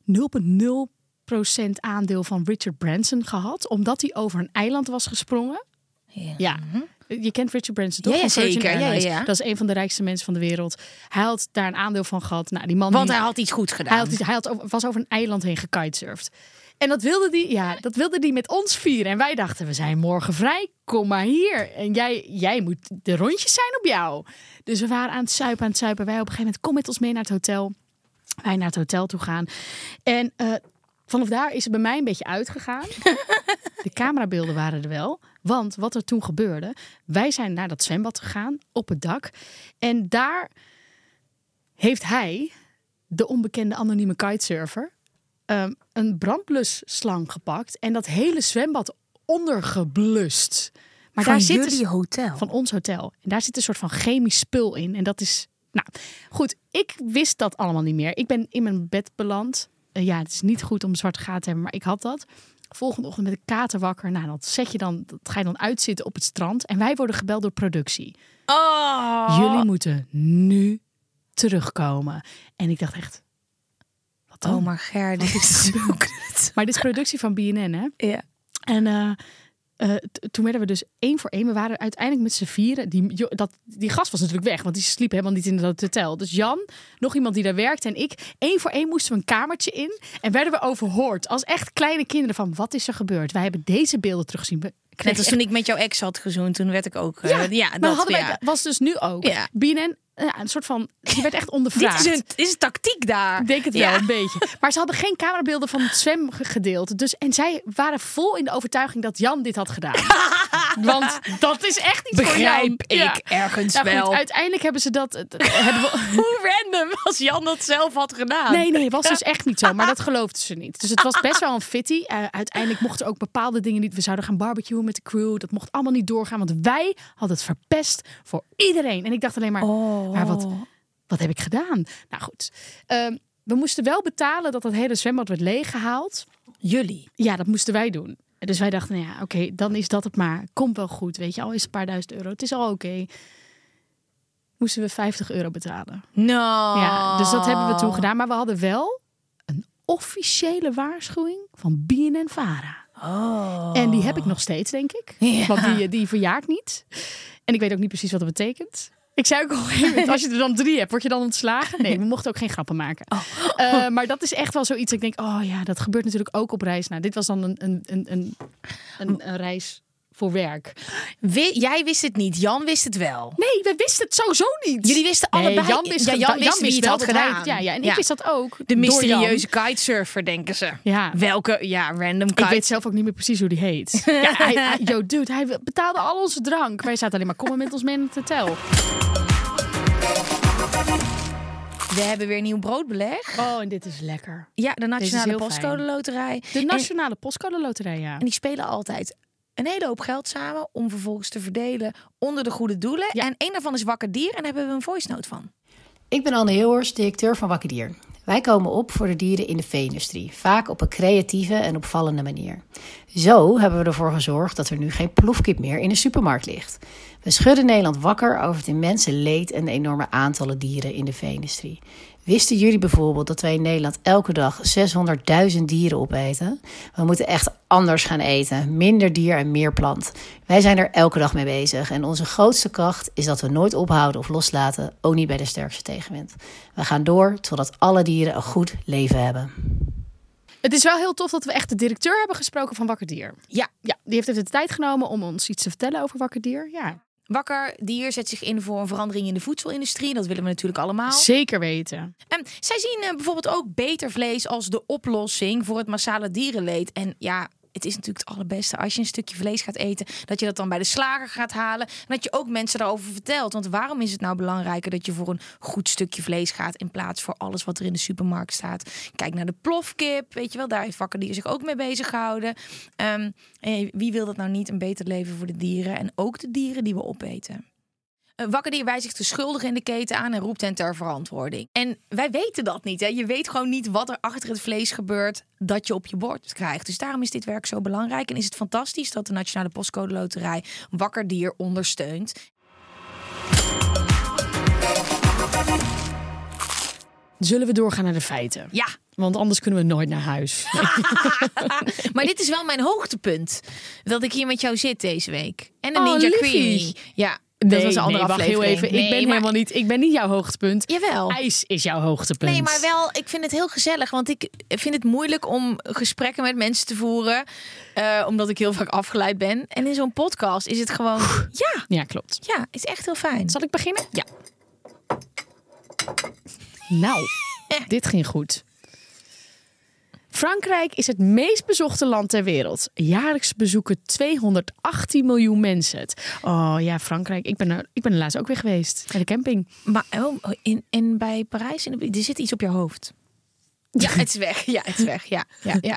0,0% aandeel van Richard Branson gehad. Omdat hij over een eiland was gesprongen. Ja. Je kent Richard Branson toch? Ja, zeker. Ja. Dat is een van de rijkste mensen van de wereld. Hij had daar een aandeel van gehad. Nou, die man Want hij had iets goed gedaan. Hij was over een eiland heen gekitesurfd. En dat wilde die met ons vieren. En wij dachten, we zijn morgen vrij. Kom maar hier. En jij moet, de rondjes zijn op jou. Dus we waren aan het suipen. Wij op een gegeven moment, kom met ons mee naar het hotel. Wij naar het hotel toe gaan. En vanaf daar is het bij mij een beetje uitgegaan. De camerabeelden waren er wel. Want wat er toen gebeurde, wij zijn naar dat zwembad gegaan op het dak. En daar heeft hij, de onbekende anonieme kitesurfer, een brandblusslang gepakt en dat hele zwembad ondergeblust. Maar van daar zit jullie hotel? Van ons hotel. En daar zit een soort van chemisch spul in. En dat is, nou goed, ik wist dat allemaal niet meer. Ik ben in mijn bed beland. Het is niet goed om een zwarte gaten te hebben, maar ik had dat. Volgende ochtend met een kater wakker. Nou, dat ga je dan uitzitten op het strand. En wij worden gebeld door productie. Jullie moeten nu terugkomen. En ik dacht echt, maar Ger, dit is maar dit is productie van BNN, hè? Ja. En toen werden we dus 1 voor 1. We waren uiteindelijk met z'n 4. Die gast was natuurlijk weg, want die sliep helemaal niet in het hotel. Dus Jan, nog iemand die daar werkte en ik, 1 voor 1 moesten we een kamertje in. En werden we overhoord als echt kleine kinderen van, wat is er gebeurd? Wij hebben deze beelden teruggezien. Net als toen ik met jouw ex had gezoend, toen werd ik ook... dat was dus nu ook. Ja. BNN, een soort van, die werd echt ondervraagd. Dit is een tactiek daar. Ik denk het wel, een beetje. Maar ze hadden geen camerabeelden van het zwemgedeelte. Dus, en zij waren vol in de overtuiging dat Jan dit had gedaan. Want dat is echt niet begrijp ik ergens wel. Goed, uiteindelijk hebben ze dat... Hoe random als Jan dat zelf had gedaan. Nee, was dus echt niet zo. Maar dat geloofden ze niet. Dus het was best wel een fitty. Uiteindelijk mochten ook bepaalde dingen niet. We zouden gaan barbecuen met de crew. Dat mocht allemaal niet doorgaan. Want wij hadden het verpest voor iedereen. En ik dacht alleen maar... Maar wat heb ik gedaan? Nou goed, we moesten wel betalen dat hele zwembad werd leeggehaald. Jullie? Ja, dat moesten wij doen. Dus wij dachten, oké, dan is dat het maar. Komt wel goed, weet je. Al is het een paar €1000. Het is al oké. Moesten we €50 betalen. No. Ja, dus dat hebben we toen gedaan. Maar we hadden wel een officiële waarschuwing van BNN-Vara. En die heb ik nog steeds, denk ik. Ja. Want die verjaart niet. En ik weet ook niet precies wat dat betekent. Ik zei ook al, als je er dan 3 hebt, word je dan ontslagen? Nee, we mochten ook geen grappen maken. Maar dat is echt wel zoiets. Ik denk, dat gebeurt natuurlijk ook op reis. Nou, dit was dan een reis voor werk. Jij wist het niet, Jan wist het wel. Nee, we wisten het sowieso niet. Jullie wisten allebei. Nee, Jan wist wie het had gedaan. En ik wist dat ook. De mysterieuze kitesurfer, denken ze. Ja. Welke, random kite. Ik weet zelf ook niet meer precies hoe die heet. Hij betaalde al onze drank. Wij zaten alleen maar, kom maar met ons mee in het hotel. We hebben weer nieuw broodbeleg. En dit is lekker. Ja, de Nationale Postcode Loterij. De Nationale Postcode Loterij, ja. En die spelen altijd een hele hoop geld samen om vervolgens te verdelen onder de goede doelen. Ja. En één daarvan is Wakker Dier en daar hebben we een voice note van. Ik ben Anne Heelhorst, directeur van Wakker Dier. Wij komen op voor de dieren in de vee-industrie, vaak op een creatieve en opvallende manier. Zo hebben we ervoor gezorgd dat er nu geen plofkip meer in de supermarkt ligt. We schudden Nederland wakker over het immense leed en de enorme aantallen dieren in de vee-industrie. Wisten jullie bijvoorbeeld dat wij in Nederland elke dag 600.000 dieren opeten? We moeten echt anders gaan eten. Minder dier en meer plant. Wij zijn er elke dag mee bezig. En onze grootste kracht is dat we nooit ophouden of loslaten. Ook niet bij de sterkste tegenwind. We gaan door totdat alle dieren een goed leven hebben. Het is wel heel tof dat we echt de directeur hebben gesproken van Wakker Dier. Ja. Die heeft even de tijd genomen om ons iets te vertellen over Wakker Dier. Ja. Wakker Dier zet zich in voor een verandering in de voedselindustrie. Dat willen we natuurlijk allemaal. Zeker weten. Zij zien bijvoorbeeld ook beter vlees als de oplossing voor het massale dierenleed. En ja, het is natuurlijk het allerbeste als je een stukje vlees gaat eten, dat je dat dan bij de slager gaat halen. En dat je ook mensen daarover vertelt. Want waarom is het nou belangrijker dat je voor een goed stukje vlees gaat in plaats voor alles wat er in de supermarkt staat? Kijk naar de plofkip, weet je wel, daar heeft Wakker Dier zich ook mee bezig gehouden. Wie wil dat nou niet, een beter leven voor de dieren en ook de dieren die we opeten? Wakker Dier wijzigt de schuldigen in de keten aan en roept hen ter verantwoording. En wij weten dat niet. Hè? Je weet gewoon niet wat er achter het vlees gebeurt dat je op je bord krijgt. Dus daarom is dit werk zo belangrijk. En is het fantastisch dat de Nationale Postcode Loterij Wakker Dier ondersteunt. Zullen we doorgaan naar de feiten? Ja. Want anders kunnen we nooit naar huis. Maar dit is wel mijn hoogtepunt. Dat ik hier met jou zit deze week. En de Ninja liefie. Creamy. Ja. Dat was een andere wacht aflevering. heel even. Ik ben niet jouw hoogtepunt. Jawel. IJs is jouw hoogtepunt. Nee, maar wel, ik vind het heel gezellig. Want ik vind het moeilijk om gesprekken met mensen te voeren. Omdat ik heel vaak afgeleid ben. En in zo'n podcast is het gewoon... Ja, klopt. Ja, het is echt heel fijn. Zal ik beginnen? Ja. Nou, dit ging goed. Frankrijk is het meest bezochte land ter wereld. Jaarlijks bezoeken 218 miljoen mensen het. Oh ja, Frankrijk. Ik ben er laatst ook weer geweest. Bij de camping. Maar en bij Parijs, er zit iets op je hoofd. Ja, het is weg. Ja, het is weg. Ja.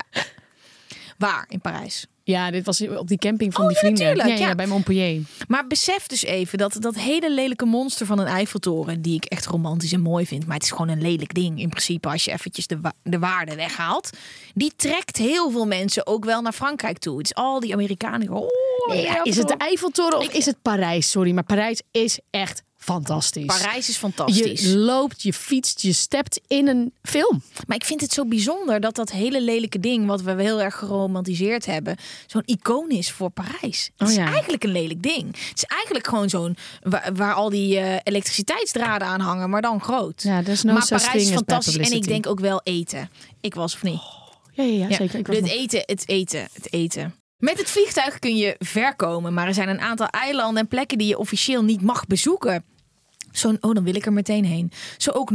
Waar in Parijs? Ja, dit was op die camping van die vrienden. Natuurlijk, ja, bij Montpellier. Maar besef dus even dat hele lelijke monster van een Eiffeltoren, die ik echt romantisch en mooi vind, maar het is gewoon een lelijk ding in principe als je eventjes de waarde weghaalt. Die trekt heel veel mensen ook wel naar Frankrijk toe. Het is al die Amerikanen. Is het de Eiffeltoren of is het Parijs? Sorry, maar Parijs is echt fantastisch. Parijs is fantastisch. Je loopt, je fietst, je stept in een film. Maar ik vind het zo bijzonder dat hele lelijke ding, wat we heel erg geromantiseerd hebben, zo'n icoon is voor Parijs. Het is eigenlijk een lelijk ding. Het is eigenlijk gewoon zo'n waar al die elektriciteitsdraden aan hangen, maar dan groot. Ja, maar Parijs is fantastisch en ik denk ook wel eten. Ik was of niet? Ja, zeker. Het eten. Met het vliegtuig kun je ver komen, maar er zijn een aantal eilanden en plekken die je officieel niet mag bezoeken. Dan wil ik er meteen heen. Zo ook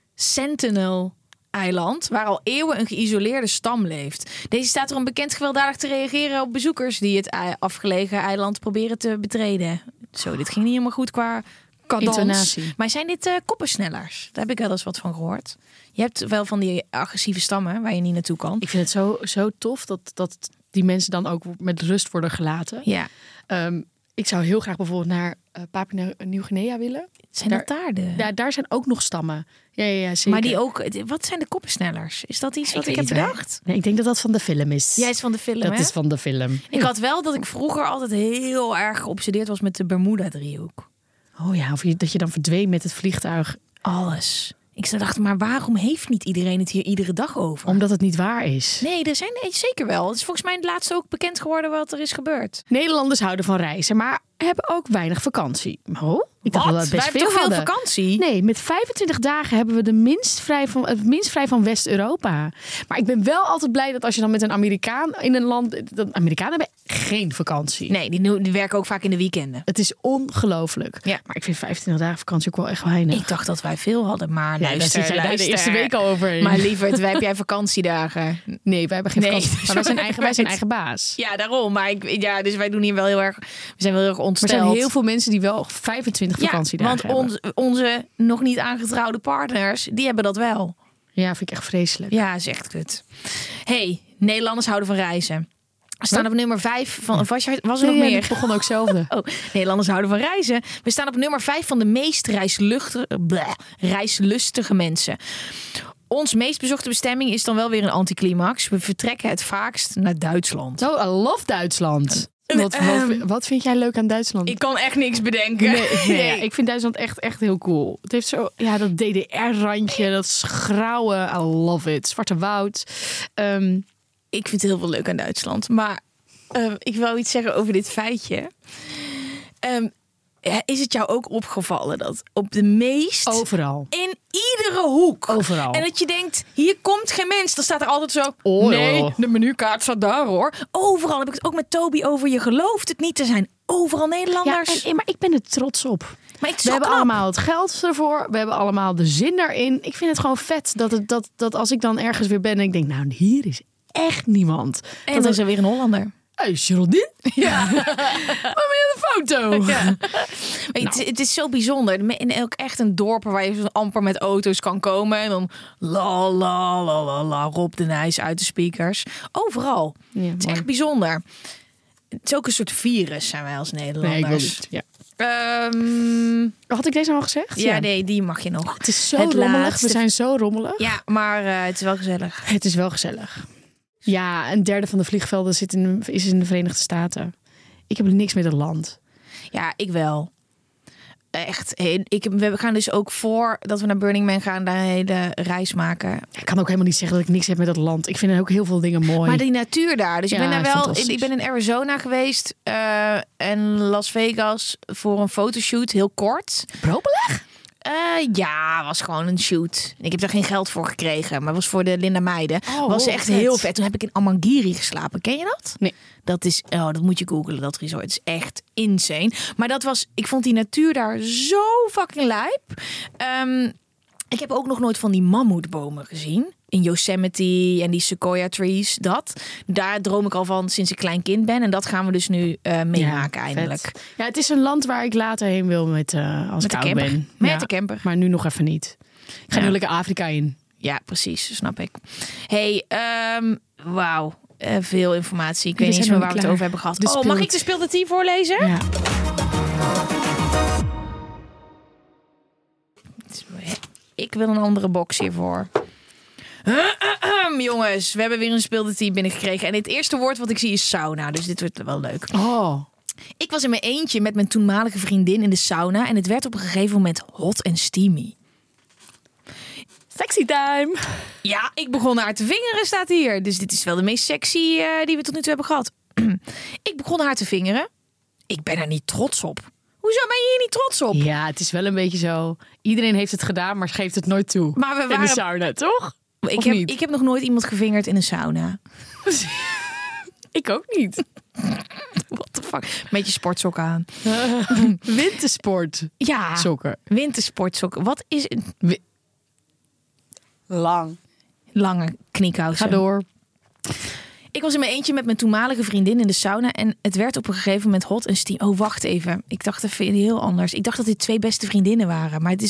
Noord-Sentinel-eiland, waar al eeuwen een geïsoleerde stam leeft. Deze staat erom bekend gewelddadig te reageren op bezoekers die het afgelegen eiland proberen te betreden. Zo, dit ging niet helemaal goed qua cadans. Intonatie. Maar zijn dit koppensnellers? Daar heb ik wel eens wat van gehoord. Je hebt wel van die agressieve stammen waar je niet naartoe kan. Ik vind het zo tof dat die mensen dan ook met rust worden gelaten. Ja. Ik zou heel graag bijvoorbeeld naar Papua Nieuw-Guinea willen. Zijn dat daar de... Ja, daar zijn ook nog stammen. Ja, zeker. Maar die ook... Wat zijn de koppensnellers? Is dat iets wat ik heb bedacht? Nee, ik denk dat dat van de film is. Jij is van de film, Dat is van de film. Ik had wel dat ik vroeger altijd heel erg geobsedeerd was met de Bermuda-driehoek. Oh ja, of dat je dan verdween met het vliegtuig. Alles. Ik dacht, maar waarom heeft niet iedereen het hier iedere dag over? Omdat het niet waar is. Nee, er zijn zeker wel. Het is volgens mij het laatste ook bekend geworden wat er is gebeurd. Nederlanders houden van reizen, maar hebben ook weinig vakantie. Oh, ik dacht dat we best veel hadden. Veel vakantie? Nee, met 25 dagen hebben we het minst vrij van West-Europa. Maar ik ben wel altijd blij dat als je dan met een Amerikaan in een land... Amerikanen hebben geen vakantie. Nee, die werken ook vaak in de weekenden. Het is ongelooflijk. Ja. Maar ik vind 25 dagen vakantie ook wel echt weinig. Ik dacht dat wij veel hadden, maar daar zit jij daar de eerste week al overheen. Maar lieverd, wij heb jij vakantiedagen? Nee, wij hebben geen vakantie. Maar wij zijn eigen baas. Ja, daarom. Maar dus wij doen hier wel heel erg... We zijn wel heel erg ontsteld. Er zijn heel veel mensen die wel 25 vakantiedagen hebben. Want onze nog niet aangetrouwde partners, die hebben dat wel. Ja, vind ik echt vreselijk. Ja, is echt kut. Hey, Nederlanders houden van reizen. We staan op nummer 5 van... Was er nog meer? Ik begon ook zelfde. Nederlanders houden van reizen. We staan op nummer 5 van de meest reislustige mensen. Ons meest bezochte bestemming is dan wel weer een anticlimax. We vertrekken het vaakst naar Duitsland. Oh, I love Duitsland. Wat vind jij leuk aan Duitsland? Ik kan echt niks bedenken. Nee. Ik vind Duitsland echt heel cool. Het heeft zo dat DDR-randje, dat schrauwen. I love it. Zwarte Woud. Ik vind heel veel leuk aan Duitsland. Maar ik wil iets zeggen over dit feitje. is het jou ook opgevallen dat op de meest... Overal. In iedere hoek. Overal. En dat je denkt, hier komt geen mens. Dan staat er altijd zo, Oh, nee, de menukaart staat daar hoor. Overal heb ik het ook met Toby over. Je gelooft het niet, er zijn overal Nederlanders. Ja, maar ik ben er trots op. Maar het is We zo hebben knap. allemaal het geld ervoor. We hebben allemaal de zin erin. Ik vind het gewoon vet dat als ik dan ergens weer ben en ik denk, nou, hier is echt niemand. En dat dan is er weer een Hollander. Hey, Geraldine? Ja. Waar ben je de foto? Ja. Maar het is zo bijzonder. In ook echt een dorp waar je zo amper met auto's kan komen. En dan la la la la la Rob de Nijs uit de speakers. Overal. Ja, het is mooi. echt bijzonder. Het is ook een soort virus zijn wij als Nederlanders. Nee, ik wil niet. Ja. Had ik deze al gezegd? Ja, nee, die mag je nog. Het is zo Het rommelig. laatste- We zijn zo rommelig. Ja, maar het is wel gezellig. Het is wel gezellig. Ja, een derde van de vliegvelden is in de Verenigde Staten. Ik heb niks met het land. Ja, ik wel. Echt. We gaan dus ook voordat we naar Burning Man gaan, daar een hele reis maken. Ik kan ook helemaal niet zeggen dat ik niks heb met het land. Ik vind ook heel veel dingen mooi. Maar die natuur daar. Dus Ja, ik ben daar wel. fantastisch. Ik ben in Arizona geweest en Las Vegas voor een fotoshoot, heel kort. Probeleg? Ja, was gewoon een shoot. Ik heb daar geen geld voor gekregen, maar was voor de Linda Meijden. Oh, was echt vet. heel vet. Toen heb ik in Amangiri geslapen. Ken je dat? Nee. Dat is, dat moet je googlen, dat resort. Het is echt insane. Maar ik vond die natuur daar zo fucking lijp. Ik heb ook nog nooit van die mammoetbomen gezien. In Yosemite en die sequoia trees. Daar droom ik al van sinds ik klein kind ben. En dat gaan we dus nu meemaken eindelijk. Vet. Ja, het is een land waar ik later heen wil als Met ik de oud camper. ben. Met Ja, de camper. Maar nu nog even niet. Ik ga nu lekker Afrika in. Ja, precies. Snap ik. Hey, wauw. Veel informatie. Ik weet We niet eens zijn meer waar we nog het niet over hebben klaar. gehad. De Mag ik de Speel de Tea voorlezen? Ja. Ik wil een andere box hiervoor. Jongens, we hebben weer een Speel de Tea binnengekregen. En het eerste woord wat ik zie is sauna. Dus dit wordt wel leuk. Oh. Ik was in mijn eentje met mijn toenmalige vriendin in de sauna. En het werd op een gegeven moment hot en steamy. Sexy time. Ja, ik begon haar te vingeren, staat hier. Dus dit is wel de meest sexy die we tot nu toe hebben gehad. Ik begon haar te vingeren. Ik ben er niet trots op. Hoezo ben je hier niet trots op? Ja, het is wel een beetje zo. Iedereen heeft het gedaan, maar geeft het nooit toe. Maar we In de waren... sauna, toch? Of niet? Ik heb nog nooit iemand gevingerd in een sauna. Ik ook niet. What the fuck? Met je sportsok aan. Wintersport. Ja, Sokken. wintersportsokken. Wat is een Lang. lange kniekousen? Ga door. Ik was in mijn eentje met mijn toenmalige vriendin in de sauna. En het werd op een gegeven moment hot en steam. Oh, wacht even. Ik dacht even heel anders. Ik dacht dat dit 2 beste vriendinnen waren. Maar het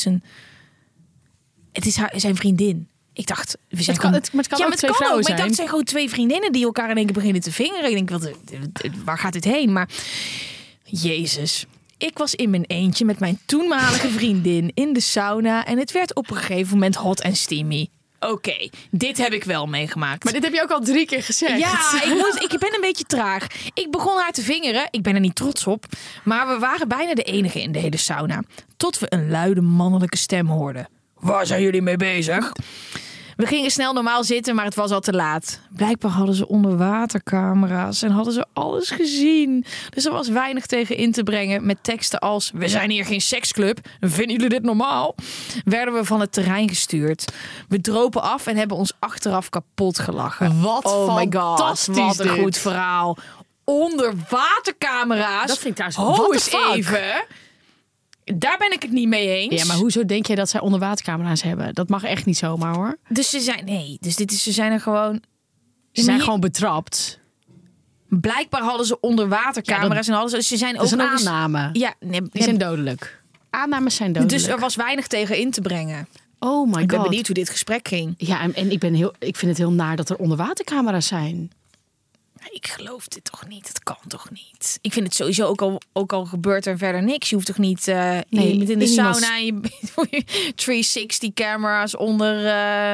is zijn vriendin. Ik dacht, we zijn Maar het kan ook twee vrouwen Maar ik dacht, zijn. het zijn gewoon 2 vriendinnen die elkaar in één keer beginnen te vingeren. Ik denk, waar gaat dit heen? Maar Jezus. Ik was in mijn eentje met mijn toenmalige vriendin in de sauna. En het werd op een gegeven moment hot en steamy. Oké, dit heb ik wel meegemaakt. Maar dit heb je ook al 3 keer gezegd. Ja, ik ben een beetje traag. Ik begon haar te vingeren. Ik ben er niet trots op. Maar we waren bijna de enige in de hele sauna. Tot we een luide mannelijke stem hoorden. Waar zijn jullie mee bezig? We gingen snel normaal zitten, maar het was al te laat. Blijkbaar hadden ze onderwatercamera's en hadden ze alles gezien. Dus er was weinig tegen in te brengen met teksten als... We zijn hier geen seksclub. Vinden jullie dit normaal? Werden we van het terrein gestuurd. We dropen af en hebben ons achteraf kapot gelachen. Wat oh my god, fantastisch wat een dit. goed verhaal. Onderwatercamera's. Dat vind ik trouwens... Ho what the eens fuck? even. Daar ben ik het niet mee eens. Ja, maar hoezo denk jij dat zij onderwatercamera's hebben? Dat mag echt niet zomaar, hoor. Dus ze zijn er gewoon... Ze zijn gewoon betrapt. Blijkbaar hadden ze onderwatercamera's en hadden ze zijn Dat is ook een nog eens- aanname. Ja, Die zijn dodelijk. Aannames zijn dodelijk. dus er was weinig tegen in te brengen. Oh my god. Ik ben benieuwd hoe dit gesprek ging. Ja, en ik vind het heel naar dat er onderwatercamera's zijn. Ik geloof dit toch niet? Het kan toch niet? Ik vind het sowieso ook al gebeurt er verder niks. Je hoeft toch niet je bent in de sauna en je 360 camera's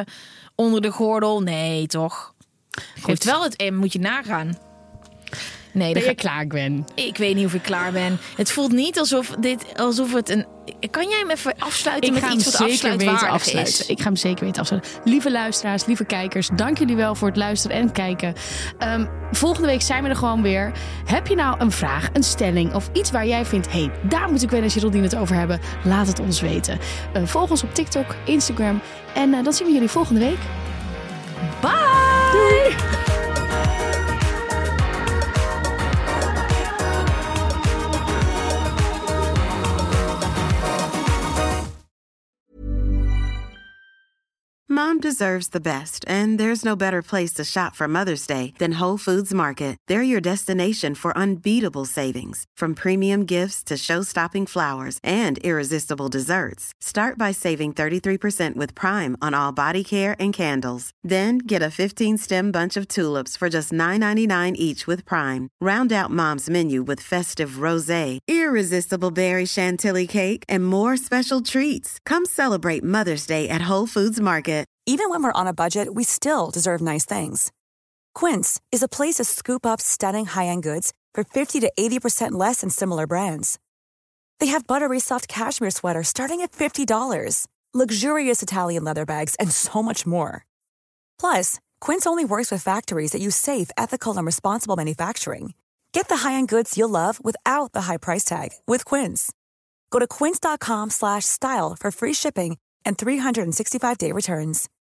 onder de gordel. Nee, toch? Geeft wel het M, moet je nagaan. Nee, Ben je klaar, Gwen? Ik weet niet of ik klaar ben. Het voelt niet alsof het een... Kan jij hem even afsluiten met iets wat afsluitwaardig is? Ik ga hem zeker weten afsluiten. Lieve luisteraars, lieve kijkers, dank jullie wel voor het luisteren en kijken. Volgende week zijn we er gewoon weer. Heb je nou een vraag, een stelling of iets waar jij vindt... hey, daar moet ik Gwen en Geraldine het over hebben? Laat het ons weten. Volg ons op TikTok, Instagram. En dan zien we jullie volgende week. Bye! Doei! Mom deserves the best, and there's no better place to shop for Mother's Day than Whole Foods Market. They're your destination for unbeatable savings, from premium gifts to show-stopping flowers and irresistible desserts. Start by saving 33% with Prime on all body care and candles. Then get a 15-stem bunch of tulips for just $9.99 each with Prime. Round out Mom's menu with festive rosé, irresistible berry chantilly cake, and more special treats. Come celebrate Mother's Day at Whole Foods Market. Even when we're on a budget, we still deserve nice things. Quince is a place to scoop up stunning high-end goods for 50 to 80% less than similar brands. They have buttery soft cashmere sweaters starting at $50, luxurious Italian leather bags, and so much more. Plus, Quince only works with factories that use safe, ethical, and responsible manufacturing. Get the high-end goods you'll love without the high price tag with Quince. Go to quince.com/style for free shipping and 365-day returns.